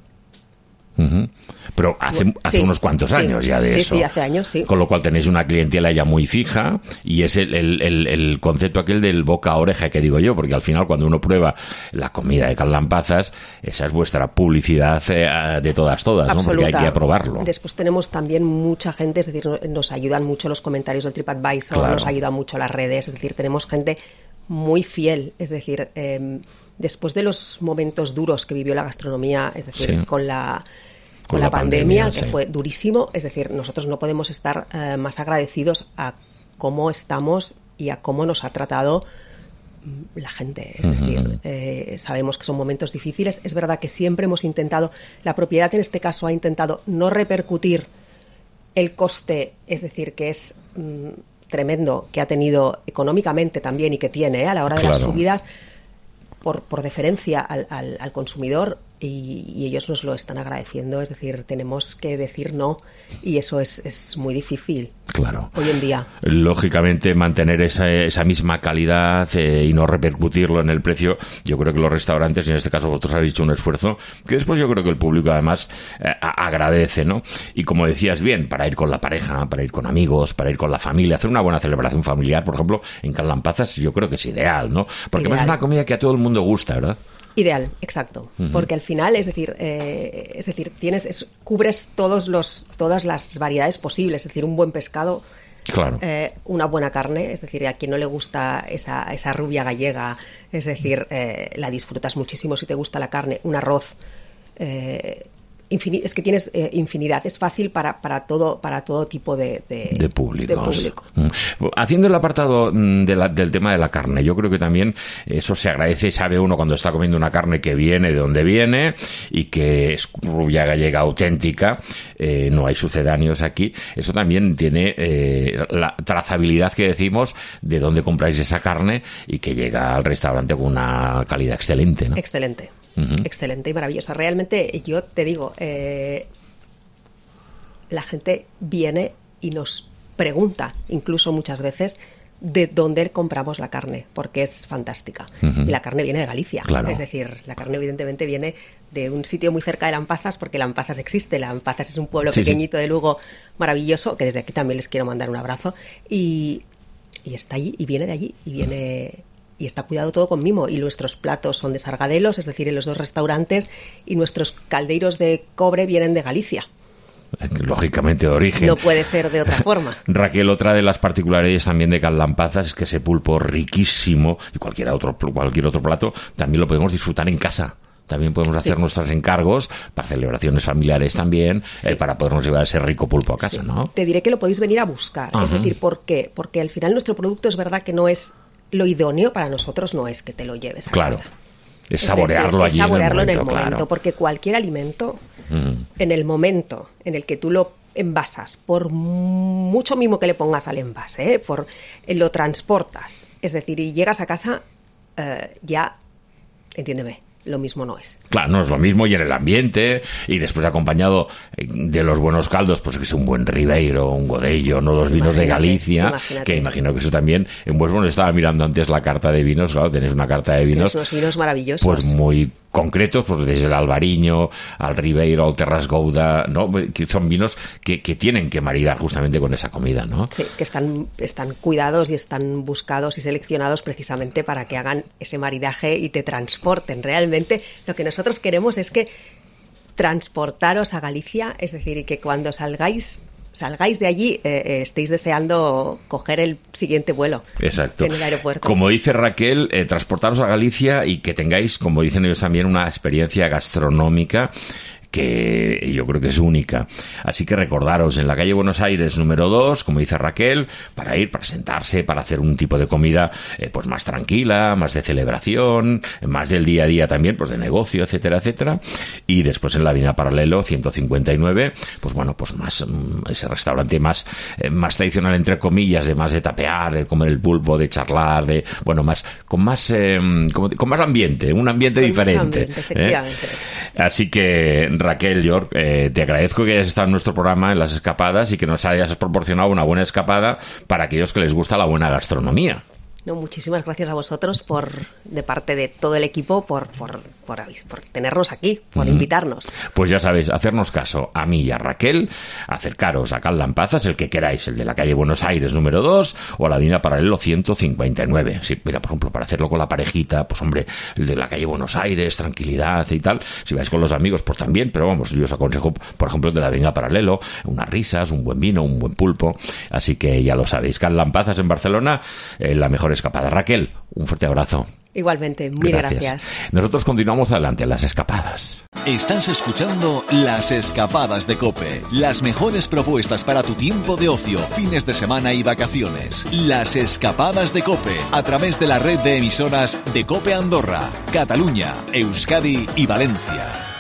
Uh-huh. Pero hace, bueno, hace sí, unos cuantos sí, años ya de sí, eso. Sí, hace años, sí. Con lo cual tenéis una clientela ya muy fija, y es el, el, el, el concepto aquel del boca a oreja que digo yo, porque al final cuando uno prueba la comida de Calampazas, esa es vuestra publicidad eh, de todas, todas, ¿no? Porque hay que aprobarlo. Después tenemos también mucha gente, es decir, nos ayudan mucho los comentarios del TripAdvisor, claro. nos ayudan mucho las redes, es decir, tenemos gente muy fiel, es decir, eh, después de los momentos duros que vivió la gastronomía, es decir, sí. con la... Con, con la, la pandemia, pandemia que sí. fue durísimo, es decir, nosotros no podemos estar eh, más agradecidos a cómo estamos y a cómo nos ha tratado la gente. Es uh-huh. decir, eh, sabemos que son momentos difíciles. Es verdad que siempre hemos intentado, la propiedad en este caso ha intentado no repercutir el coste, es decir, que es mm, tremendo que ha tenido económicamente también y que tiene ¿eh? a la hora de claro. las subidas, por, por deferencia al, al, al consumidor, y, y ellos nos lo están agradeciendo. Es decir, tenemos que decir no, y eso es, es muy difícil. Claro. Hoy en día. Lógicamente, mantener esa, esa misma calidad eh, y no repercutirlo en el precio. Yo creo que los restaurantes, y en este caso vosotros habéis hecho un esfuerzo que después yo creo que el público además eh, agradece, ¿no? Y como decías bien, para ir con la pareja, para ir con amigos, para ir con la familia, hacer una buena celebración familiar, por ejemplo, en Can Lampazas, yo creo que es ideal, ¿no? Porque además es una comida que a todo el mundo gusta, ¿verdad? Ideal, exacto, uh-huh. porque al final, es decir, eh, es decir, tienes, es, cubres todos los, todas las variedades posibles, es decir, un buen pescado, claro. eh, una buena carne, es decir, a quien no le gusta esa, esa rubia gallega, es decir, eh, la disfrutas muchísimo si te gusta la carne, un arroz, eh, infin- es que tienes eh, infinidad, es fácil para, para todo, para todo tipo de, de, de públicos. De público. Haciendo el apartado de la, del tema de la carne, yo creo que también eso se agradece y sabe uno cuando está comiendo una carne que viene de donde viene y que es rubia gallega auténtica, eh, no hay sucedáneos aquí. Eso también tiene eh, la trazabilidad que decimos de dónde compráis esa carne y que llega al restaurante con una calidad excelente, ¿no? Excelente. Uh-huh. Excelente y maravillosa. Realmente, yo te digo, eh, la gente viene y nos pregunta, incluso muchas veces, de dónde compramos la carne, porque es fantástica. Uh-huh. Y la carne viene de Galicia. Claro. Es decir, la carne evidentemente viene de un sitio muy cerca de Lampazas, porque Lampazas existe. Lampazas es un pueblo sí, pequeñito sí. de Lugo maravilloso, que desde aquí también les quiero mandar un abrazo. Y, y está allí, y viene de allí, y viene... Uh-huh. Y está cuidado todo con mimo, y nuestros platos son de Sargadelos, es decir, en los dos restaurantes, y nuestros caldeiros de cobre vienen de Galicia. Lógicamente de origen. No puede ser de otra forma. Raquel, otra de las particularidades también de Can Lampazas es que ese pulpo riquísimo, y cualquier otro, cualquier otro plato, también lo podemos disfrutar en casa. También podemos hacer sí. nuestros encargos para celebraciones familiares también, sí. eh, para podernos llevar ese rico pulpo a casa, sí. ¿no? Te diré que lo podéis venir a buscar. Uh-huh. Es decir, ¿por qué? Porque al final nuestro producto es verdad que no es... Lo idóneo para nosotros no es que te lo lleves a claro. casa. Es saborearlo es allí decir, es saborearlo en el momento, en el momento claro. porque cualquier alimento, mm. en el momento en el que tú lo envasas, por mucho mimo que le pongas al envase, ¿eh? por eh, lo transportas, es decir, y llegas a casa, eh, ya, entiéndeme, lo mismo no es. Claro, no es lo mismo, y en el ambiente, y después acompañado de los buenos caldos, pues que es un buen Ribeiro, un Godello, no los vinos imagínate, de Galicia, imagínate. Que imagino que eso también, en Buesbon estaba mirando antes la carta de vinos, claro, tenéis una carta de vinos. Tienes unos vinos maravillosos. Pues muy concretos, pues desde el Albariño al Ribeiro, al Terras Gouda, ¿no? Que son vinos que, que tienen que maridar justamente con esa comida, ¿no? Sí, que están, están cuidados y están buscados y seleccionados precisamente para que hagan ese maridaje y te transporten. Realmente lo que nosotros queremos es que transportaros a Galicia, es decir, y que cuando salgáis salgáis de allí, eh, eh, estéis deseando coger el siguiente vuelo. Exacto. En el aeropuerto. Como dice Raquel, eh, transportaros a Galicia y que tengáis, como dicen ellos también, una experiencia gastronómica que yo creo que es única. Así que recordaros, en la calle Buenos Aires número dos, como dice Raquel, para ir, para sentarse, para hacer un tipo de comida eh, pues más tranquila, más de celebración, más del día a día también, pues de negocio, etcétera, etcétera. Y después en la Avenida Paralelo ciento cincuenta y nueve, pues bueno, pues más ese restaurante más, eh, más tradicional, entre comillas, de más de tapear, de comer el pulpo, de charlar, de bueno, más con más eh, con, con más ambiente, un ambiente con diferente. Ambiente, efectivamente. ¿eh? Así que Raquel, York, eh, te agradezco que hayas estado en nuestro programa en Las Escapadas y que nos hayas proporcionado una buena escapada para aquellos que les gusta la buena gastronomía. No, muchísimas gracias a vosotros por, de parte de todo el equipo, por, por, por, por tenernos aquí, por mm. invitarnos. Pues ya sabéis, hacernos caso a mí y a Raquel, acercaros a Can Lampazas, el que queráis, el de la calle Buenos Aires número dos o a la Avenida Paralelo ciento cincuenta y nueve. Sí, mira, por ejemplo, para hacerlo con la parejita, pues hombre, el de la calle Buenos Aires, tranquilidad y tal. Si vais con los amigos, pues también, pero vamos, yo os aconsejo, por ejemplo, el de la Avenida Paralelo, unas risas, un buen vino, un buen pulpo. Así que ya lo sabéis, Can Lampazas en Barcelona, eh, la mejor escapada. Raquel, un fuerte abrazo. Igualmente, mil gracias. gracias. Nosotros continuamos adelante en Las Escapadas. Estás escuchando Las Escapadas de COPE. Las mejores propuestas para tu tiempo de ocio, fines de semana y vacaciones. Las Escapadas de COPE, a través de la red de emisoras de COPE Andorra, Cataluña, Euskadi y Valencia.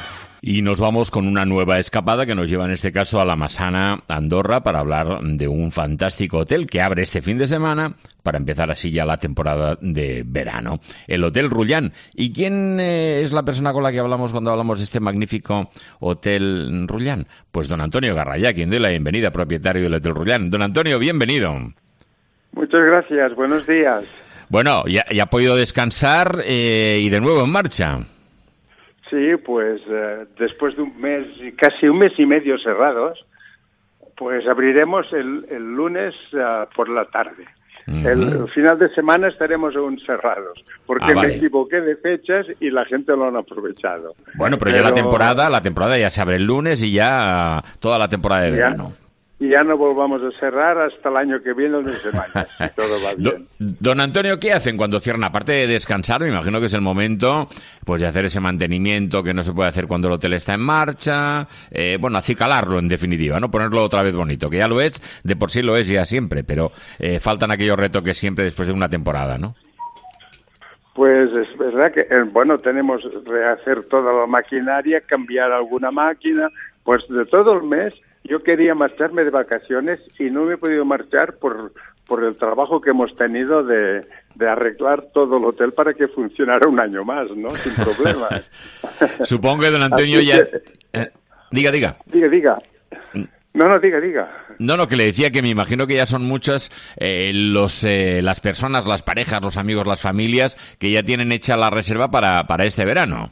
Y nos vamos con una nueva escapada que nos lleva en este caso a la Massana, Andorra, para hablar de un fantástico hotel que abre este fin de semana para empezar así ya la temporada de verano. El Hotel Rullán. ¿Y quién eh, es la persona con la que hablamos cuando hablamos de este magnífico Hotel Rullán? Pues don Antonio Garrayá, quien doy la bienvenida, propietario del Hotel Rullán. Don Antonio, bienvenido. Muchas gracias, buenos días. Bueno, ya, ya ha podido descansar eh, y de nuevo en marcha. Sí, pues eh, después de un mes, casi un mes y medio cerrados, pues abriremos el, el lunes uh, por la tarde. Uh-huh. el, el final de semana estaremos aún cerrados, porque ah, vale. me equivoqué de fechas y la gente lo han aprovechado. Bueno, pero, pero ya la temporada, la temporada ya se abre el lunes y ya toda la temporada de verano. Y ya no volvamos a cerrar hasta el año que viene, unas semanas, si todo va bien. Don, don Antonio, ¿qué hacen cuando cierran? Aparte de descansar, me imagino que es el momento pues de hacer ese mantenimiento que no se puede hacer cuando el hotel está en marcha, eh, bueno, acicalarlo en definitiva, ¿no? Ponerlo otra vez bonito, que ya lo es, de por sí lo es ya siempre, pero eh, faltan aquellos retoques siempre después de una temporada, ¿no? Pues es verdad que, eh, bueno, tenemos que rehacer toda la maquinaria, cambiar alguna máquina, pues de todo el mes. Yo quería marcharme de vacaciones y no me he podido marchar por, por el trabajo que hemos tenido de, de arreglar todo el hotel para que funcionara un año más, ¿no? Sin problemas. Supongo que don Antonio ya... Que... Eh, diga, diga. Diga, diga. No, no, diga, diga. No, no, que le decía que me imagino que ya son muchas eh, los eh, las personas, las parejas, los amigos, las familias que ya tienen hecha la reserva para, para este verano.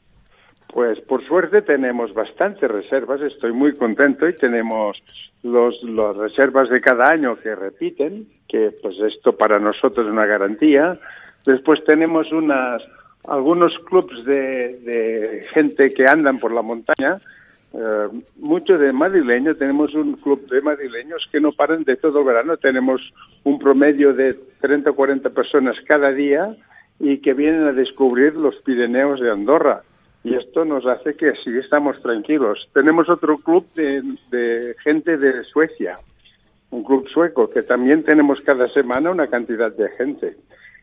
Pues por suerte tenemos bastantes reservas, estoy muy contento y tenemos los las reservas de cada año que repiten, que pues esto para nosotros es una garantía. Después tenemos unas algunos clubs de, de gente que andan por la montaña, eh, mucho de madrileños, tenemos un club de madrileños que no paran de todo el verano, tenemos un promedio de treinta o cuarenta personas cada día y que vienen a descubrir los Pirineos de Andorra. Y esto nos hace que sí estamos tranquilos. Tenemos otro club de, de gente de Suecia, un club sueco, que también tenemos cada semana una cantidad de gente.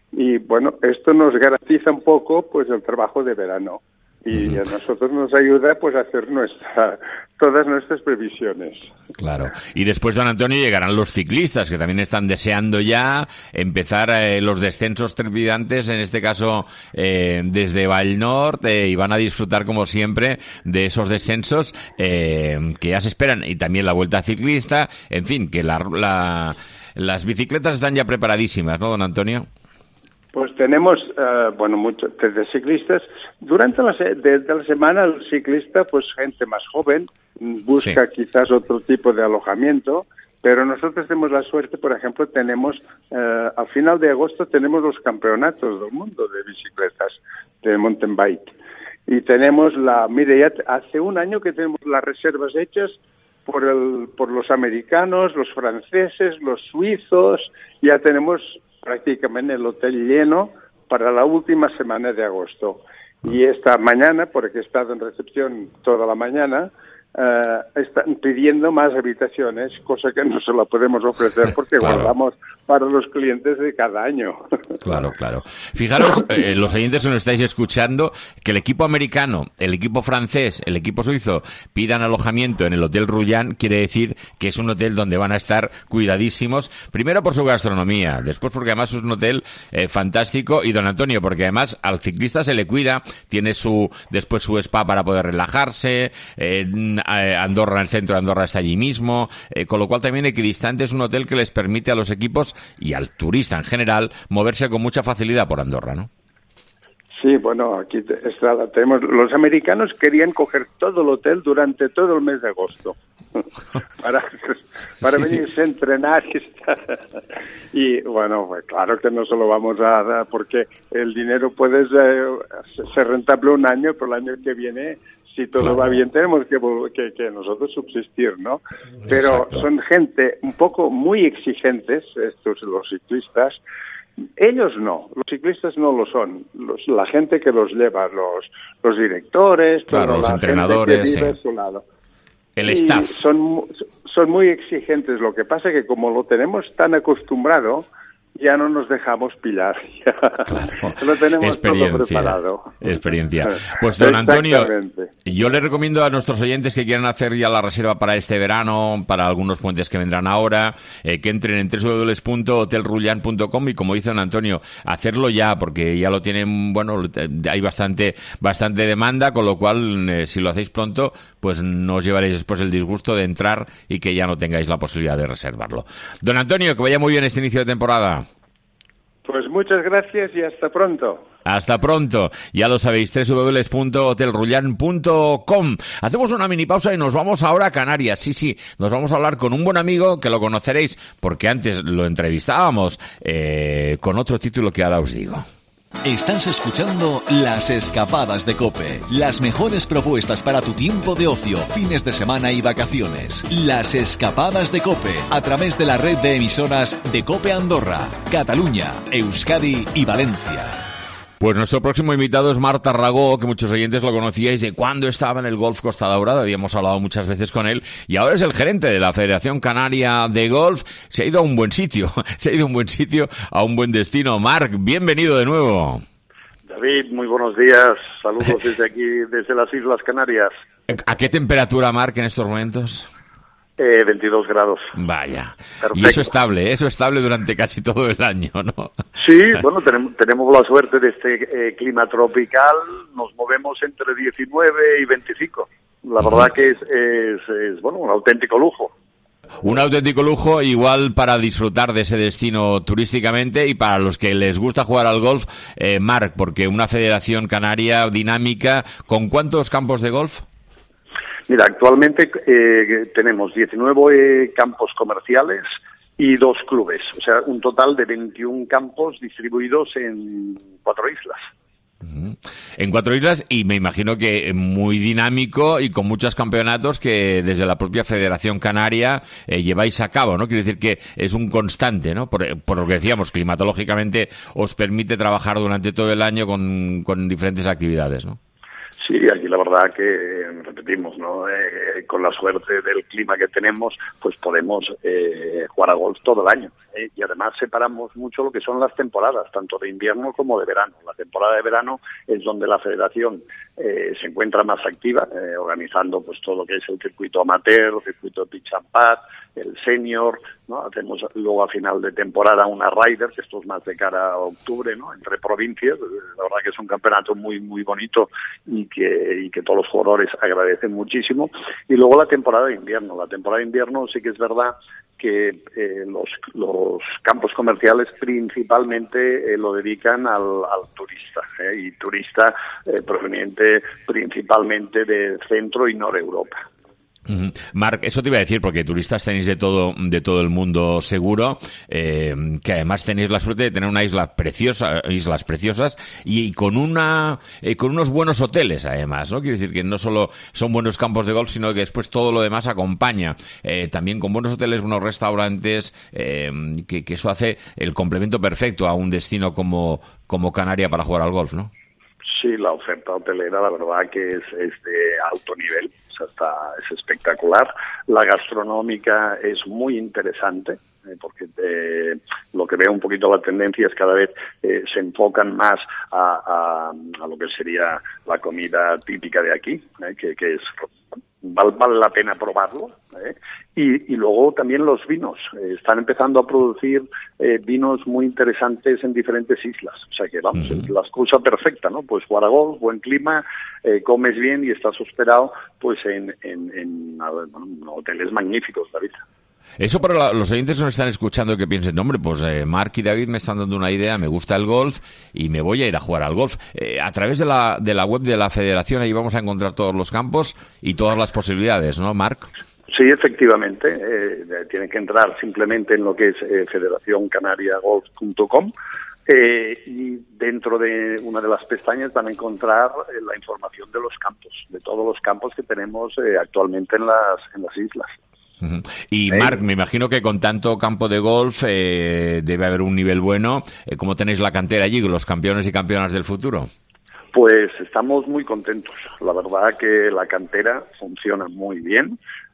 Y bueno, esto nos garantiza un poco pues el trabajo de verano. Y a nosotros nos ayuda pues a hacer nuestra, todas nuestras previsiones. Claro. Y después, don Antonio, llegarán los ciclistas, que también están deseando ya empezar eh, los descensos trepidantes, en este caso eh, desde Vallnord, eh, y van a disfrutar, como siempre, de esos descensos eh, que ya se esperan. Y también la Vuelta Ciclista, en fin, que la, la, las bicicletas están ya preparadísimas, ¿no, don Antonio? Pues tenemos, uh, bueno, muchos de ciclistas. Durante la, se de, de la semana el ciclista, pues gente más joven, busca sí. quizás otro tipo de alojamiento, pero nosotros tenemos la suerte, por ejemplo, tenemos, uh, al final de agosto tenemos los campeonatos del mundo de bicicletas, de mountain bike. Y tenemos la, mire, ya hace un año que tenemos las reservas hechas por, el, por los americanos, los franceses, los suizos, ya tenemos prácticamente el hotel lleno para la última semana de agosto. Y esta mañana, porque he estado en recepción toda la mañana, uh, están pidiendo más habitaciones, cosa que no se la podemos ofrecer porque claro. guardamos para los clientes de cada año. Claro, claro. Fijaros, eh, los oyentes que nos estáis escuchando, que el equipo americano, el equipo francés, el equipo suizo pidan alojamiento en el Hotel Rullán, quiere decir que es un hotel donde van a estar cuidadísimos, primero por su gastronomía, después porque además es un hotel eh, fantástico, y don Antonio, porque además al ciclista se le cuida, tiene su después su spa para poder relajarse, eh, Andorra, en el centro de Andorra está allí mismo, eh, con lo cual también equidistante es un hotel que les permite a los equipos y al turista en general moverse con mucha facilidad por Andorra, ¿no? Sí, bueno, aquí está, tenemos, los americanos querían coger todo el hotel durante todo el mes de agosto para, para sí, venirse sí. a entrenar y estar. Y bueno, pues claro que no se lo vamos a dar porque el dinero puede ser, ser rentable un año, pero el año que viene, si todo claro. va bien, tenemos que, que, que nosotros subsistir, ¿no? Pero Exacto. son gente un poco muy exigentes, estos los ciclistas. Ellos no, los ciclistas no lo son, los, la gente que los lleva, los, los directores, claro, los la entrenadores, gente que vive sí. a su lado. El y staff. Son, son muy exigentes, lo que pasa es que como lo tenemos tan acostumbrado, ya no nos dejamos pillar. Claro. Lo tenemos todo preparado. Experiencia. Pues don Antonio, yo le recomiendo a nuestros oyentes que quieran hacer ya la reserva para este verano, para algunos puentes que vendrán ahora, eh, que entren en doble u doble u doble u punto hotel rullan punto com y, como dice don Antonio, hacerlo ya, porque ya lo tienen, bueno, hay bastante bastante demanda, con lo cual, eh, si lo hacéis pronto, pues no os llevaréis después el disgusto de entrar y que ya no tengáis la posibilidad de reservarlo. Don Antonio, que vaya muy bien este inicio de temporada. Pues muchas gracias y hasta pronto. Hasta pronto. Ya lo sabéis, doble u doble u doble u punto hotel rullan punto com. Hacemos una mini pausa y nos vamos ahora a Canarias. Sí, sí, nos vamos a hablar con un buen amigo que lo conoceréis porque antes lo entrevistábamos eh, con otro título que ahora os digo. Estás escuchando Las Escapadas de COPE, las mejores propuestas para tu tiempo de ocio, fines de semana y vacaciones. Las Escapadas de COPE, a través de la red de emisoras de COPE Andorra, Cataluña, Euskadi y Valencia. Pues nuestro próximo invitado es Marc Tarragó, que muchos oyentes lo conocíais de cuando estaba en el Golf Costa Daurada. Habíamos hablado muchas veces con él y ahora es el gerente de la Federación Canaria de Golf. Se ha ido a un buen sitio, se ha ido a un buen sitio, a un buen destino. Marc, bienvenido de nuevo. David, muy buenos días. Saludos desde aquí, desde las Islas Canarias. ¿A qué temperatura, Marc, en estos momentos? Eh, veintidós grados. Vaya. Perfecto. Y eso estable, eso estable durante casi todo el año, ¿no? Sí, bueno, tenemos, tenemos la suerte de este eh, clima tropical. Nos movemos entre diecinueve y veinticinco. La verdad que es, es, es, bueno, un auténtico lujo. Un auténtico lujo, igual para disfrutar de ese destino turísticamente y para los que les gusta jugar al golf, eh, Marc, porque una federación canaria dinámica, ¿con cuántos campos de golf? Mira, actualmente eh, tenemos diecinueve eh, campos comerciales y dos clubes, o sea, un total de veintiún campos distribuidos en cuatro islas. Uh-huh. En cuatro islas, y me imagino que muy dinámico y con muchos campeonatos que desde la propia Federación Canaria eh, lleváis a cabo, ¿no? Quiero decir que es un constante, ¿no? Por, por lo que decíamos, climatológicamente os permite trabajar durante todo el año con, con diferentes actividades, ¿no? Sí, aquí la verdad que, repetimos, ¿no? Eh, con la suerte del clima que tenemos, pues podemos eh, jugar a golf todo el año. ¿eh? Y además separamos mucho lo que son las temporadas, tanto de invierno como de verano. La temporada de verano es donde la federación eh, se encuentra más activa, eh, organizando pues todo lo que es el circuito amateur, el circuito de pitch and putt, el senior, ¿no? Hacemos luego a final de temporada una Ryder, que esto es más de cara a octubre, ¿no? Entre provincias. La verdad que es un campeonato muy muy bonito y que, y que todos los jugadores agradecen muchísimo. Y luego la temporada de invierno. La temporada de invierno sí que es verdad que eh, los, los campos comerciales principalmente eh, lo dedican al, al turista, ¿eh? y turista eh, proveniente principalmente de Centro y Norte Europa. Uh-huh. Marc, eso te iba a decir, porque turistas tenéis de todo de todo el mundo seguro, eh, que además tenéis la suerte de tener una isla preciosa, islas preciosas y, y con una eh, con unos buenos hoteles además, ¿no? Quiero decir que no solo son buenos campos de golf, sino que después todo lo demás acompaña, eh, también con buenos hoteles, buenos restaurantes, eh, que, que eso hace el complemento perfecto a un destino como, como Canaria para jugar al golf, ¿no? Sí, la oferta hotelera, la verdad que es, es de alto nivel, o sea, está, es espectacular. La gastronómica es muy interesante, eh, porque eh, lo que veo un poquito la tendencia es cada vez eh, se enfocan más a, a, a lo que sería la comida típica de aquí, eh, que, que es... Vale, vale la pena probarlo, ¿eh? y, y luego también los vinos. Eh, están empezando a producir eh, vinos muy interesantes en diferentes islas. O sea que, vamos, uh-huh. es la excusa perfecta, ¿no? Pues jugar a golf, buen clima, eh, comes bien y estás hospedado pues en, en, en, en hoteles magníficos, David. Eso para los oyentes que nos están escuchando que piensen, no, hombre, pues eh, Marc y David me están dando una idea, me gusta el golf y me voy a ir a jugar al golf. Eh, a través de la, de la web de la federación ahí vamos a encontrar todos los campos y todas las posibilidades, ¿no, Marc? Sí, efectivamente. Eh, tienen que entrar simplemente en lo que es eh, federación canaria golf punto com. Eh, y dentro de una de las pestañas van a encontrar eh, la información de los campos, de todos los campos que tenemos eh, actualmente en las, en las islas. Uh-huh. Y Marc, me imagino que con tanto campo de golf eh, debe haber un nivel bueno. Eh, ¿Cómo tenéis la cantera allí con los campeones y campeonas del futuro? Pues estamos muy contentos. La verdad que la cantera funciona muy bien.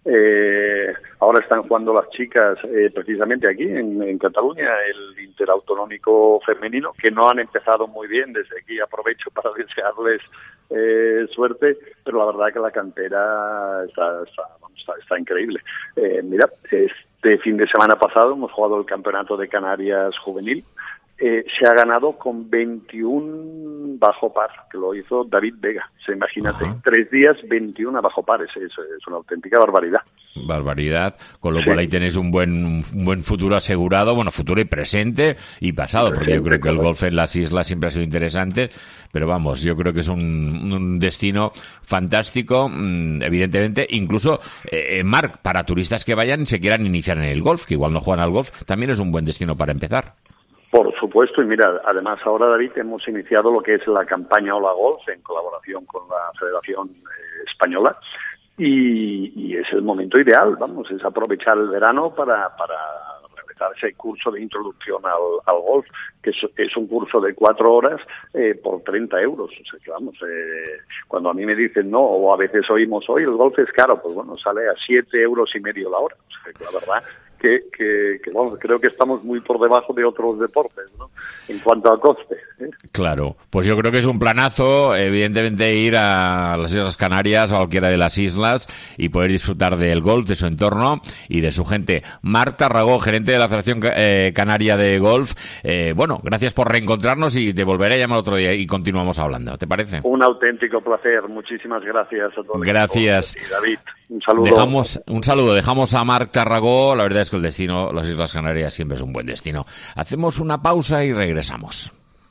Eh, ahora están jugando las chicas eh, precisamente aquí en, en Cataluña, el interautonómico femenino, que no han empezado muy bien. Desde aquí aprovecho para desearles eh, suerte, pero la verdad que la cantera está, está, vamos, está, está increíble. Eh, mira, este fin de semana pasado hemos jugado el Campeonato de Canarias Juvenil. Eh, se ha ganado con veintiún bajo par, que lo hizo David Vega. O sea, imagínate, Ajá. tres días, veintiún bajo pares. Es, es una auténtica barbaridad. Barbaridad, con lo Sí. cual ahí tenéis un buen un buen futuro asegurado, bueno, futuro y presente y pasado, porque yo creo que el golf en las islas siempre ha sido interesante, pero vamos, yo creo que es un, un destino fantástico, evidentemente, incluso, eh, Marc, para turistas que vayan y se quieran iniciar en el golf, que igual no juegan al golf, también es un buen destino para empezar. Por supuesto, y mira, además ahora, David, hemos iniciado lo que es la campaña Hola Golf en colaboración con la Federación eh, Española y, y es el momento ideal, vamos, es aprovechar el verano para, para realizar ese curso de introducción al, al golf, que es, es un curso de cuatro horas eh, por treinta euros. O sea que vamos, eh, cuando a mí me dicen no, o a veces oímos, hoy el golf es caro, pues bueno, sale a siete euros y medio la hora. O sea que la verdad que, que, que bueno, creo que estamos muy por debajo de otros deportes, ¿no? En cuanto a coste, ¿eh? Claro, pues yo creo que es un planazo, evidentemente, ir a las Islas Canarias o a cualquiera de las islas y poder disfrutar del golf, de su entorno y de su gente. Marc Tarragó, gerente de la Federación eh, Canaria de Golf, eh, bueno, gracias por reencontrarnos y te volveré a llamar otro día y continuamos hablando, ¿te parece? Un auténtico placer, muchísimas gracias a todos. Gracias. Y David, un saludo. Dejamos, un saludo, dejamos a Marc Tarragó, la verdad es que el destino, las Islas Canarias siempre es un buen destino. Hacemos una pausa y regresamos.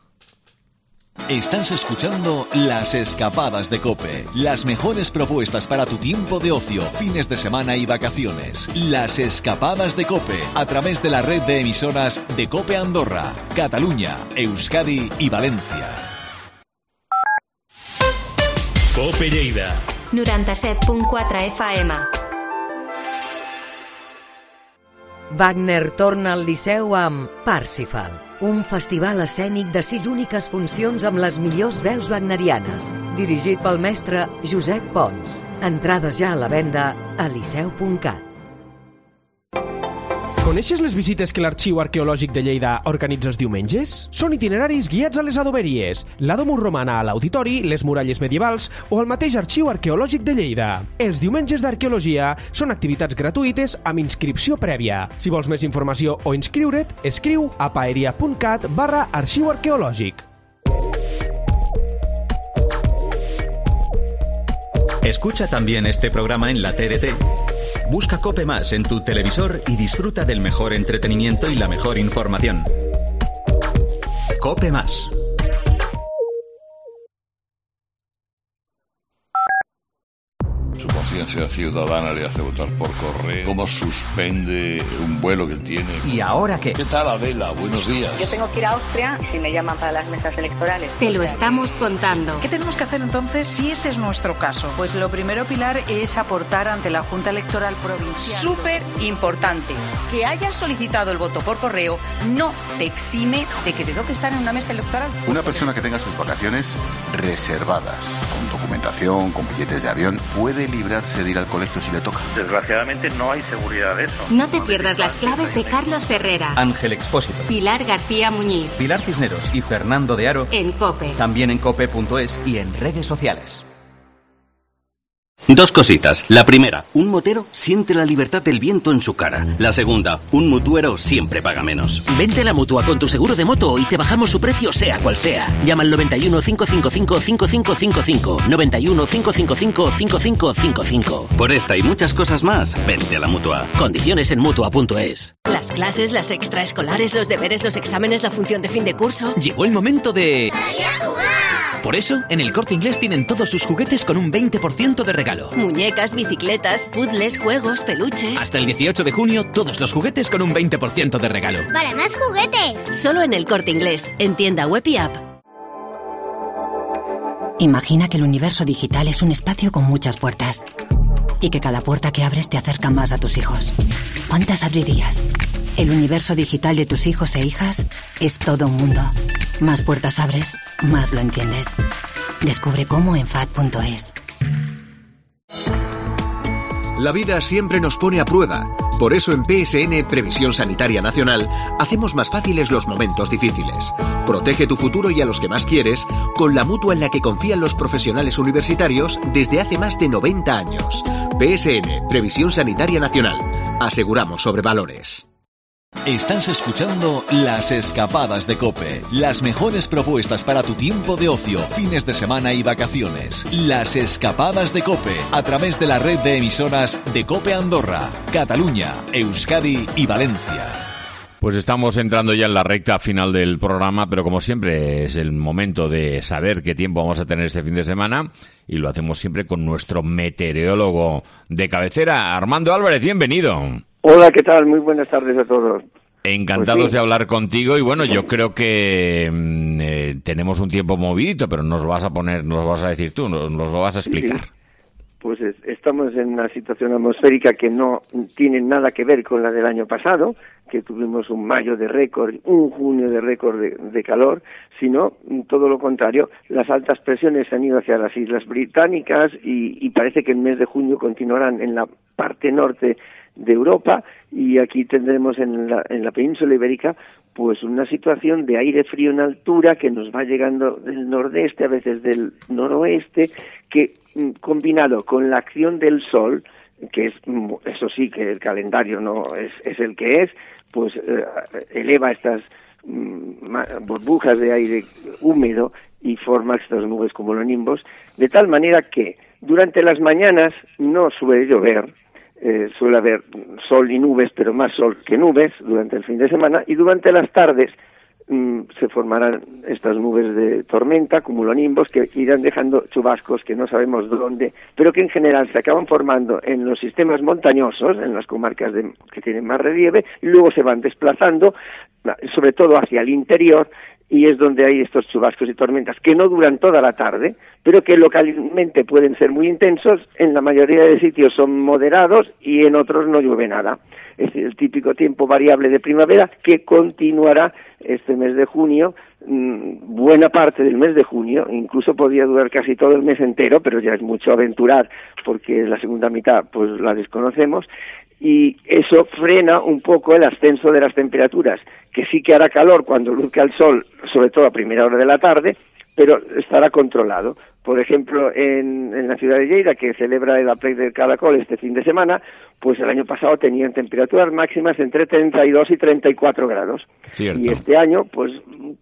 Estás escuchando Las Escapadas de COPE, las mejores propuestas para tu tiempo de ocio, fines de semana y vacaciones. Las Escapadas de COPE, a través de la red de emisoras de COPE Andorra, Cataluña, Euskadi y Valencia. COPE Lleida. noranta-set punt quatre F M. Wagner torna al Liceu amb Parsifal, un festival escènic de sis úniques funcions amb les millors veus wagnerianes, dirigit pel mestre Josep Pons. Entrades ja a la venda a liceu punt cat. Coneixes les visites que l'Arxiu Arqueològic de Lleida organitza els diumenges? Són itineraris guiats a les adoberies, la Domus Romana a l'Auditori, les muralles medievals o el mateix Arxiu Arqueològic de Lleida. Els diumenges d'arqueologia són activitats gratuïtes amb inscripció prèvia. Si vols més informació o inscriure't, escriu a paeria.cat barra arxiu arqueològic. Escucha también este programa en la T D T. Busca COPE Más en tu televisor y disfruta del mejor entretenimiento y la mejor información. COPE Más. Su conciencia ciudadana le hace votar por correo. ¿Cómo suspende un vuelo que tiene? ¿Y ahora qué? ¿Qué tal, Adela? Buenos días. Yo tengo que ir a Austria si me llaman para las mesas electorales. Te lo estamos contando. ¿Qué tenemos que hacer entonces si ese es nuestro caso? Pues lo primero, Pilar, es aportar ante la Junta Electoral Provincial. Súper importante. Que hayas solicitado el voto por correo no te exime de que te toque estar en una mesa electoral. Una persona que tenga sus vacaciones reservadas, con documentación, con billetes de avión, puede librarse de ir al colegio si le toca. Desgraciadamente no hay seguridad de eso. No te pierdas las claves de Carlos Herrera, Ángel Expósito, Pilar García Muñiz, Pilar Cisneros y Fernando de Aro en COPE. También en cope punto es y en redes sociales. Dos cositas. La primera, un motero siente la libertad del viento en su cara. La segunda, un mutuero siempre paga menos. Vente a la Mutua con tu seguro de moto y te bajamos su precio sea cual sea. Llama al noventa y uno, cinco cinco cinco, cinco cinco cinco cinco. noventa y uno, cinco cinco cinco, cinco cinco cinco cinco. Por esta y muchas cosas más, vente a la Mutua. Condiciones en mutua punto es. Las clases, las extraescolares, los deberes, los exámenes, la función de fin de curso. Llegó el momento de... ¡Salir a jugar! Por eso, en el Corte Inglés tienen todos sus juguetes con un veinte por ciento de regalo. Muñecas, bicicletas, puzzles, juegos, peluches. Hasta el dieciocho de junio, todos los juguetes con un veinte por ciento de regalo. ¡Para más juguetes! Solo en el Corte Inglés, en tienda web y app. Imagina que el universo digital es un espacio con muchas puertas y que cada puerta que abres te acerca más a tus hijos. ¿Cuántas abrirías? El universo digital de tus hijos e hijas es todo un mundo. Más puertas abres, más lo entiendes. Descubre cómo en F A D punto es. La vida siempre nos pone a prueba. Por eso en P S N, Previsión Sanitaria Nacional, hacemos más fáciles los momentos difíciles. Protege tu futuro y a los que más quieres con la mutua en la que confían los profesionales universitarios desde hace más de noventa años. P S N, Previsión Sanitaria Nacional. Aseguramos sobre valores. Estás escuchando Las Escapadas de COPE, las mejores propuestas para tu tiempo de ocio, fines de semana y vacaciones. Las Escapadas de COPE, a través de la red de emisoras de COPE Andorra, Cataluña, Euskadi y Valencia. Pues estamos entrando ya en la recta final del programa, pero como siempre es el momento de saber qué tiempo vamos a tener este fin de semana y lo hacemos siempre con nuestro meteorólogo de cabecera, Armando Álvarez. Bienvenido. Hola, ¿qué tal? Muy buenas tardes a todos. Encantados pues sí. de hablar contigo y bueno, yo creo que eh, tenemos un tiempo movidito, pero nos lo vas a poner, nos lo vas a decir tú, nos, nos lo vas a explicar. Sí. Pues es, estamos en una situación atmosférica que no tiene nada que ver con la del año pasado, que tuvimos un mayo de récord, un junio de récord de, de calor, sino todo lo contrario. Las altas presiones se han ido hacia las Islas Británicas y, y parece que el mes de junio continuarán en la parte norte de Europa y aquí tendremos en la, en la península ibérica pues una situación de aire frío en altura que nos va llegando del nordeste, a veces del noroeste, que combinado con la acción del sol, que es, eso sí, que el calendario no es, es el que es, pues eh, eleva estas mm, burbujas de aire húmedo y forma estas nubes como los nimbos, de tal manera que durante las mañanas no suele llover, Eh, suele haber sol y nubes, pero más sol que nubes durante el fin de semana, y durante las tardes mmm, se formarán estas nubes de tormenta, cumulonimbos, que irán dejando chubascos que no sabemos dónde, pero que en general se acaban formando en los sistemas montañosos, en las comarcas de, que tienen más relieve, y luego se van desplazando, sobre todo hacia el interior, y es donde hay estos chubascos y tormentas que no duran toda la tarde, pero que localmente pueden ser muy intensos, en la mayoría de sitios son moderados y en otros no llueve nada. Es el típico tiempo variable de primavera que continuará este mes de junio, buena parte del mes de junio, incluso podría durar casi todo el mes entero, pero ya es mucho aventurar porque la segunda mitad pues la desconocemos, y eso frena un poco el ascenso de las temperaturas, que sí que hará calor cuando luzca el sol, sobre todo a primera hora de la tarde, pero estará controlado. Por ejemplo, en, en la ciudad de Lleida, que celebra el Aplec del Caracol este fin de semana, pues el año pasado tenían temperaturas máximas entre treinta y dos y treinta y cuatro grados. Cierto. Y este año, pues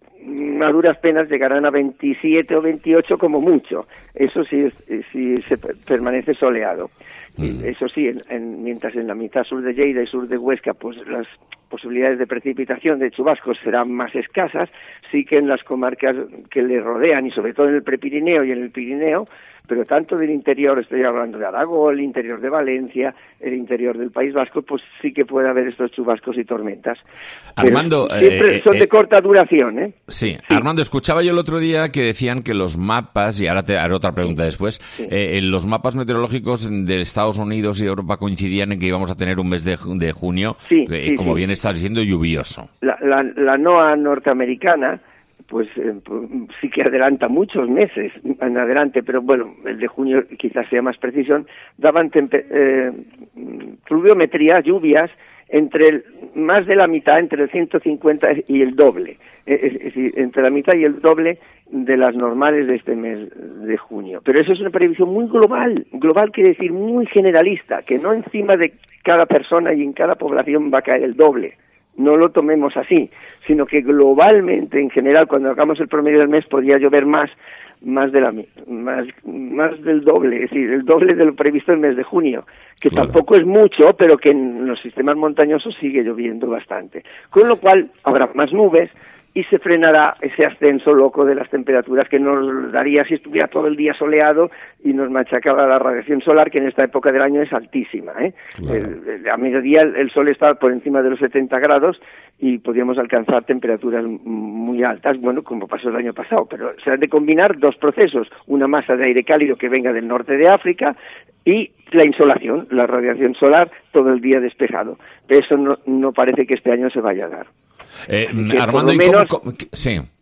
a duras penas llegarán a veintisiete o veintiocho como mucho. Eso sí, es, sí se permanece soleado. Mm. Eso sí, en, en, mientras en la mitad sur de Lleida y sur de Huesca, pues las posibilidades de precipitación, de chubascos, serán más escasas, sí que en las comarcas que le rodean, y sobre todo en el Prepirineo y en el Pirineo, pero tanto del interior, estoy hablando de Aragón, el interior de Valencia, el interior del País Vasco, pues sí que puede haber estos chubascos y tormentas. Armando, pero siempre eh, son eh, de corta duración, ¿eh? Sí. sí, Armando, escuchaba yo el otro día que decían que los mapas, y ahora te haré otra pregunta después, sí. eh, los mapas meteorológicos de Estados Unidos y Europa coincidían en que íbamos a tener un mes de, de junio, sí, eh, sí, como sí. bien estás diciendo, lluvioso. La, la, la NOAA norteamericana pues eh, sí que adelanta muchos meses en adelante, pero bueno, el de junio quizás sea más precisión, daban eh, pluviometría, lluvias, entre el, más de la mitad, entre el ciento cincuenta y el doble, es, es decir, entre la mitad y el doble de las normales de este mes de junio. Pero eso es una previsión muy global, global quiere decir muy generalista, que no encima de cada persona y en cada población va a caer el doble. No lo tomemos así, sino que globalmente, en general, cuando hagamos el promedio del mes, podría llover más, más de la más, más del doble, es decir, el doble de lo previsto el mes de junio, que claro. Tampoco es mucho, pero que en los sistemas montañosos sigue lloviendo bastante. Con lo cual habrá más nubes y se frenará ese ascenso loco de las temperaturas que nos daría si estuviera todo el día soleado y nos machacaba la radiación solar, que en esta época del año es altísima, ¿eh? Claro. El, el, a mediodía el, el sol está por encima de los setenta grados y podríamos alcanzar temperaturas muy altas, bueno, como pasó el año pasado, pero se han de combinar dos procesos, una masa de aire cálido que venga del norte de África y la insolación, la radiación solar, todo el día despejado. Pero eso no, no parece que este año se vaya a dar. Eh, Armando, menos, ¿y cómo, cómo, sí,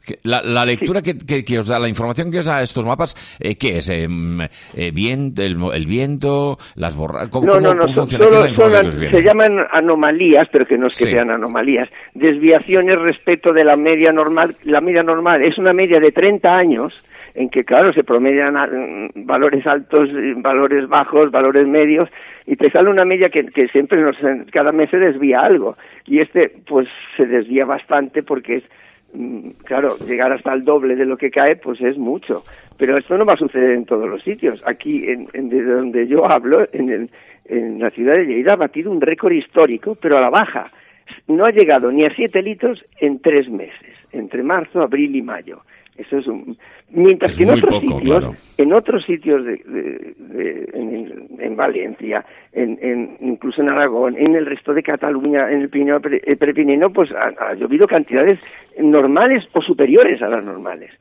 La, la lectura sí. que, que, que os da, la información que os da estos mapas, eh, ¿qué es? Eh, eh, viento, el, el viento, las borrascas. ¿Cómo, no, no, no, cómo son, funciona? solo, ¿Qué es la información son, que os viene? se llaman anomalías, pero que no es que sí. sean anomalías. Desviaciones respecto de la media normal. La media normal es una media de treinta años, en que, claro, se promedian valores altos, valores bajos, valores medios, y te sale una media que, que siempre, nos, cada mes se desvía algo. Y este, pues, se desvía bastante porque es, claro, llegar hasta el doble de lo que cae, pues es mucho. Pero esto no va a suceder en todos los sitios. Aquí, en, en de donde yo hablo, en, el, en la ciudad de Lleida, ha batido un récord histórico, pero a la baja. No ha llegado ni a siete litros en tres meses, entre marzo, abril y mayo. Eso es un... Mientras es que en otros poco, sitios, claro. en otros sitios de, de, de en, en Valencia, en, en, incluso en Aragón, en el resto de Cataluña, en el Pirineo Prepirineo, pues ha, ha llovido cantidades normales o superiores a las normales.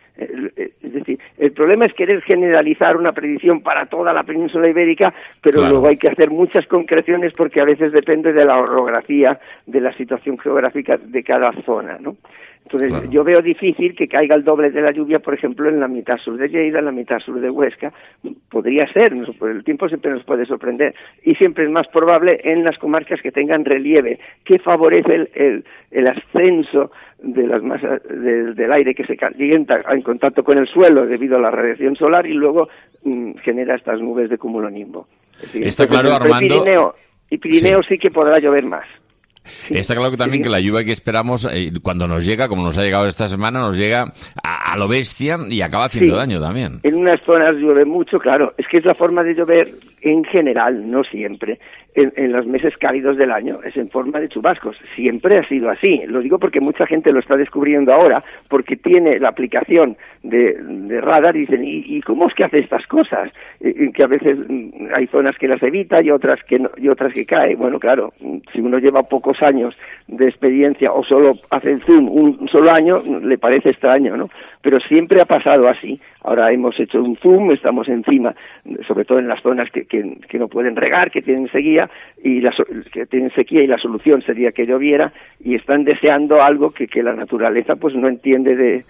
Es decir, el problema es querer generalizar una predicción para toda la península ibérica, pero claro. luego hay que hacer muchas concreciones porque a veces depende de la orografía, de la situación geográfica de cada zona, ¿no? Entonces, claro. yo veo difícil que caiga el doble de la lluvia, por ejemplo, en la mitad sur de Lleida, en la mitad sur de Huesca. Podría ser, el tiempo siempre nos puede sorprender. Y siempre es más probable en las comarcas que tengan relieve, que favorece el, el, el ascenso de las masas de, del aire que se calienta en contacto con el suelo debido a la radiación solar y luego mmm, genera estas nubes de cumulonimbo. Es decir, está claro, Armando. Pirineo, y Pirineo sí. sí que podrá llover más. Sí, Está claro que también sí. que la lluvia que esperamos, eh, cuando nos llega, como nos ha llegado esta semana, nos llega a, a lo bestia y acaba haciendo sí. daño también. En unas zonas llueve mucho, claro. Es que es la forma de llover en general, no siempre. En, en los meses cálidos del año es en forma de chubascos. Siempre ha sido así. Lo digo porque mucha gente lo está descubriendo ahora, porque tiene la aplicación de, de radar y dicen, ¿y, ¿y cómo es que hace estas cosas? Y, que a veces hay zonas que las evita y otras que no, y otras que cae. Bueno, claro, si uno lleva pocos años de experiencia o solo hace el zoom un solo año, le parece extraño, ¿no? Pero siempre ha pasado así. Ahora hemos hecho un zoom, estamos encima, sobre todo en las zonas que, que, que no pueden regar, que tienen sequía, y la, que tienen sequía y la solución sería que lloviera, y están deseando algo que, que la naturaleza pues no entiende de,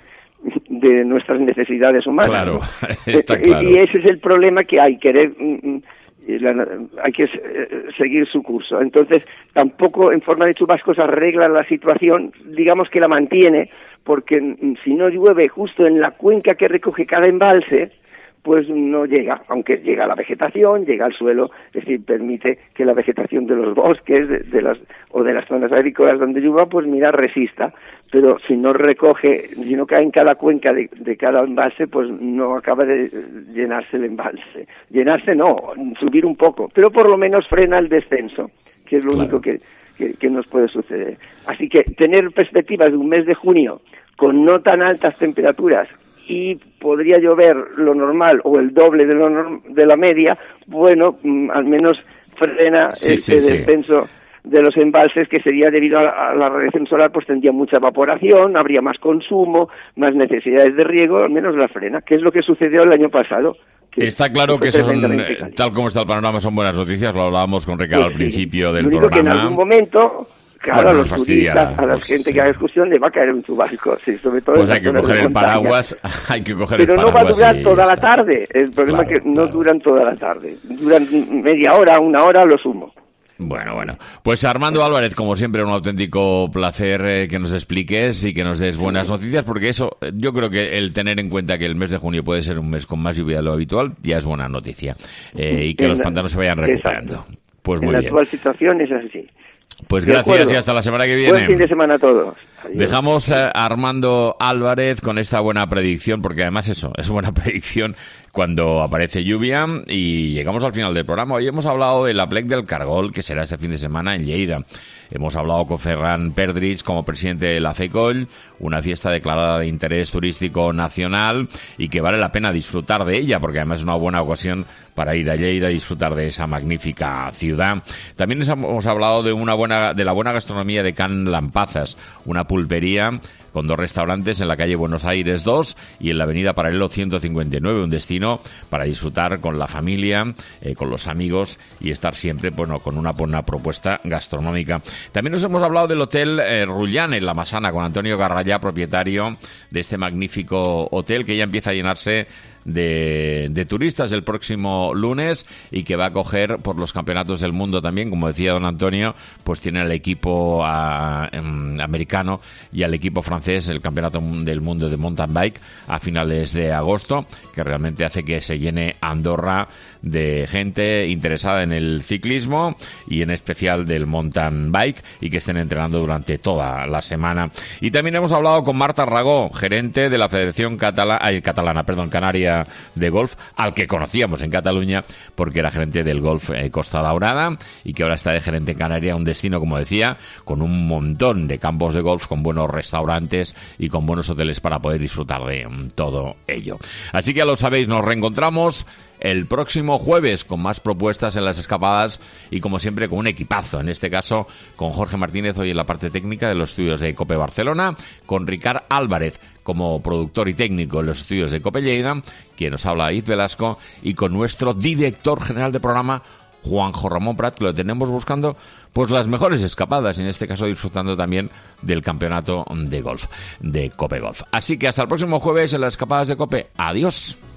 de nuestras necesidades humanas. Claro, ¿no? está claro. Y ese es el problema que hay, querer... La, hay que seguir su curso. Entonces, tampoco en forma de chubascos arregla la situación, digamos que la mantiene, porque si no llueve justo en la cuenca que recoge cada embalse, pues no llega, aunque llega la vegetación, llega al suelo, es decir, permite que la vegetación de los bosques de, de las o de las zonas agrícolas donde llueva, pues mira, resista, pero si no recoge, si no cae en cada cuenca de, de cada embalse, pues no acaba de llenarse el embalse. Llenarse no, subir un poco, pero por lo menos frena el descenso, que es lo claro. único que, que, que nos puede suceder. Así que tener perspectivas de un mes de junio con no tan altas temperaturas y podría llover lo normal o el doble de, lo norm- de la media, bueno, mm, al menos frena sí, ese sí, descenso sí. de los embalses, que sería debido a, a la radiación solar, pues tendría mucha evaporación, habría más consumo, más necesidades de riego, al menos la frena, que es lo que sucedió el año pasado. Está claro que son, tal como está el panorama, son buenas noticias, lo hablábamos con Ricardo sí, al principio sí. del lo único programa. Que en algún momento... Claro, bueno, a los turistas, a la pues, gente que haga excursión le va a caer un chubasco, sí, sobre todo. Pues hay que coger el paraguas, hay que coger Pero el paraguas. Pero no va a durar toda la tarde, el problema claro, es que no claro. duran toda la tarde, duran media hora, una hora, lo sumo. Bueno, bueno. Pues Armando Álvarez, como siempre, un auténtico placer eh, que nos expliques y que nos des buenas noticias, porque eso, yo creo que el tener en cuenta que el mes de junio puede ser un mes con más lluvia de lo habitual, ya es buena noticia. Eh, y que en los la, pantanos se vayan recuperando. Exacto. Pues muy en la bien. actual situación es así. Pues gracias y hasta la semana que viene. Buen fin de semana a todos. Adiós. Dejamos a Armando Álvarez con esta buena predicción, porque además eso, es buena predicción cuando aparece lluvia, y llegamos al final del programa. Hoy hemos hablado de la Plec del Cargol, que será este fin de semana en Lleida. Hemos hablado con Ferran Perdrich como presidente de la FECOL, una fiesta declarada de interés turístico nacional y que vale la pena disfrutar de ella, porque además es una buena ocasión para ir a Lleida y disfrutar de esa magnífica ciudad. También hemos hablado de una buena de la buena gastronomía de Can Lampazas, una pulpería con dos restaurantes en la calle Buenos Aires dos y en la avenida Paralelo ciento cincuenta y nueve, un destino para disfrutar con la familia, eh, con los amigos y estar siempre, bueno, con una buena propuesta gastronómica. También nos hemos hablado del Hotel eh, Rullán en La Massana con Antonio Garrayá, propietario de este magnífico hotel que ya empieza a llenarse De, de turistas el próximo lunes y que va a acoger por los campeonatos del mundo también, como decía don Antonio, pues tiene al equipo a, um, americano y al equipo francés el campeonato del mundo de mountain bike a finales de agosto, que realmente hace que se llene Andorra de gente interesada en el ciclismo y en especial del mountain bike y que estén entrenando durante toda la semana. Y también hemos hablado con Marta Ragó, gerente de la Federación Catala- ay, Catalana, perdón, Canaria de Golf, al que conocíamos en Cataluña porque era gerente del Golf eh, Costa Daurada y que ahora está de gerente en Canarias, un destino, como decía, con un montón de campos de golf, con buenos restaurantes y con buenos hoteles para poder disfrutar de um, todo ello. Así que ya lo sabéis, nos reencontramos el próximo jueves con más propuestas en las escapadas y como siempre con un equipazo, en este caso con Jorge Martínez hoy en la parte técnica de los estudios de COPE Barcelona, con Ricard Álvarez como productor y técnico en los estudios de COPE Lleida, quien nos habla Iz Velasco, y con nuestro director general de programa Juanjo Ramón Prat, que lo tenemos buscando pues las mejores escapadas, y en este caso disfrutando también del campeonato de golf de COPE Golf. Así que hasta el próximo jueves en las escapadas de COPE. Adiós.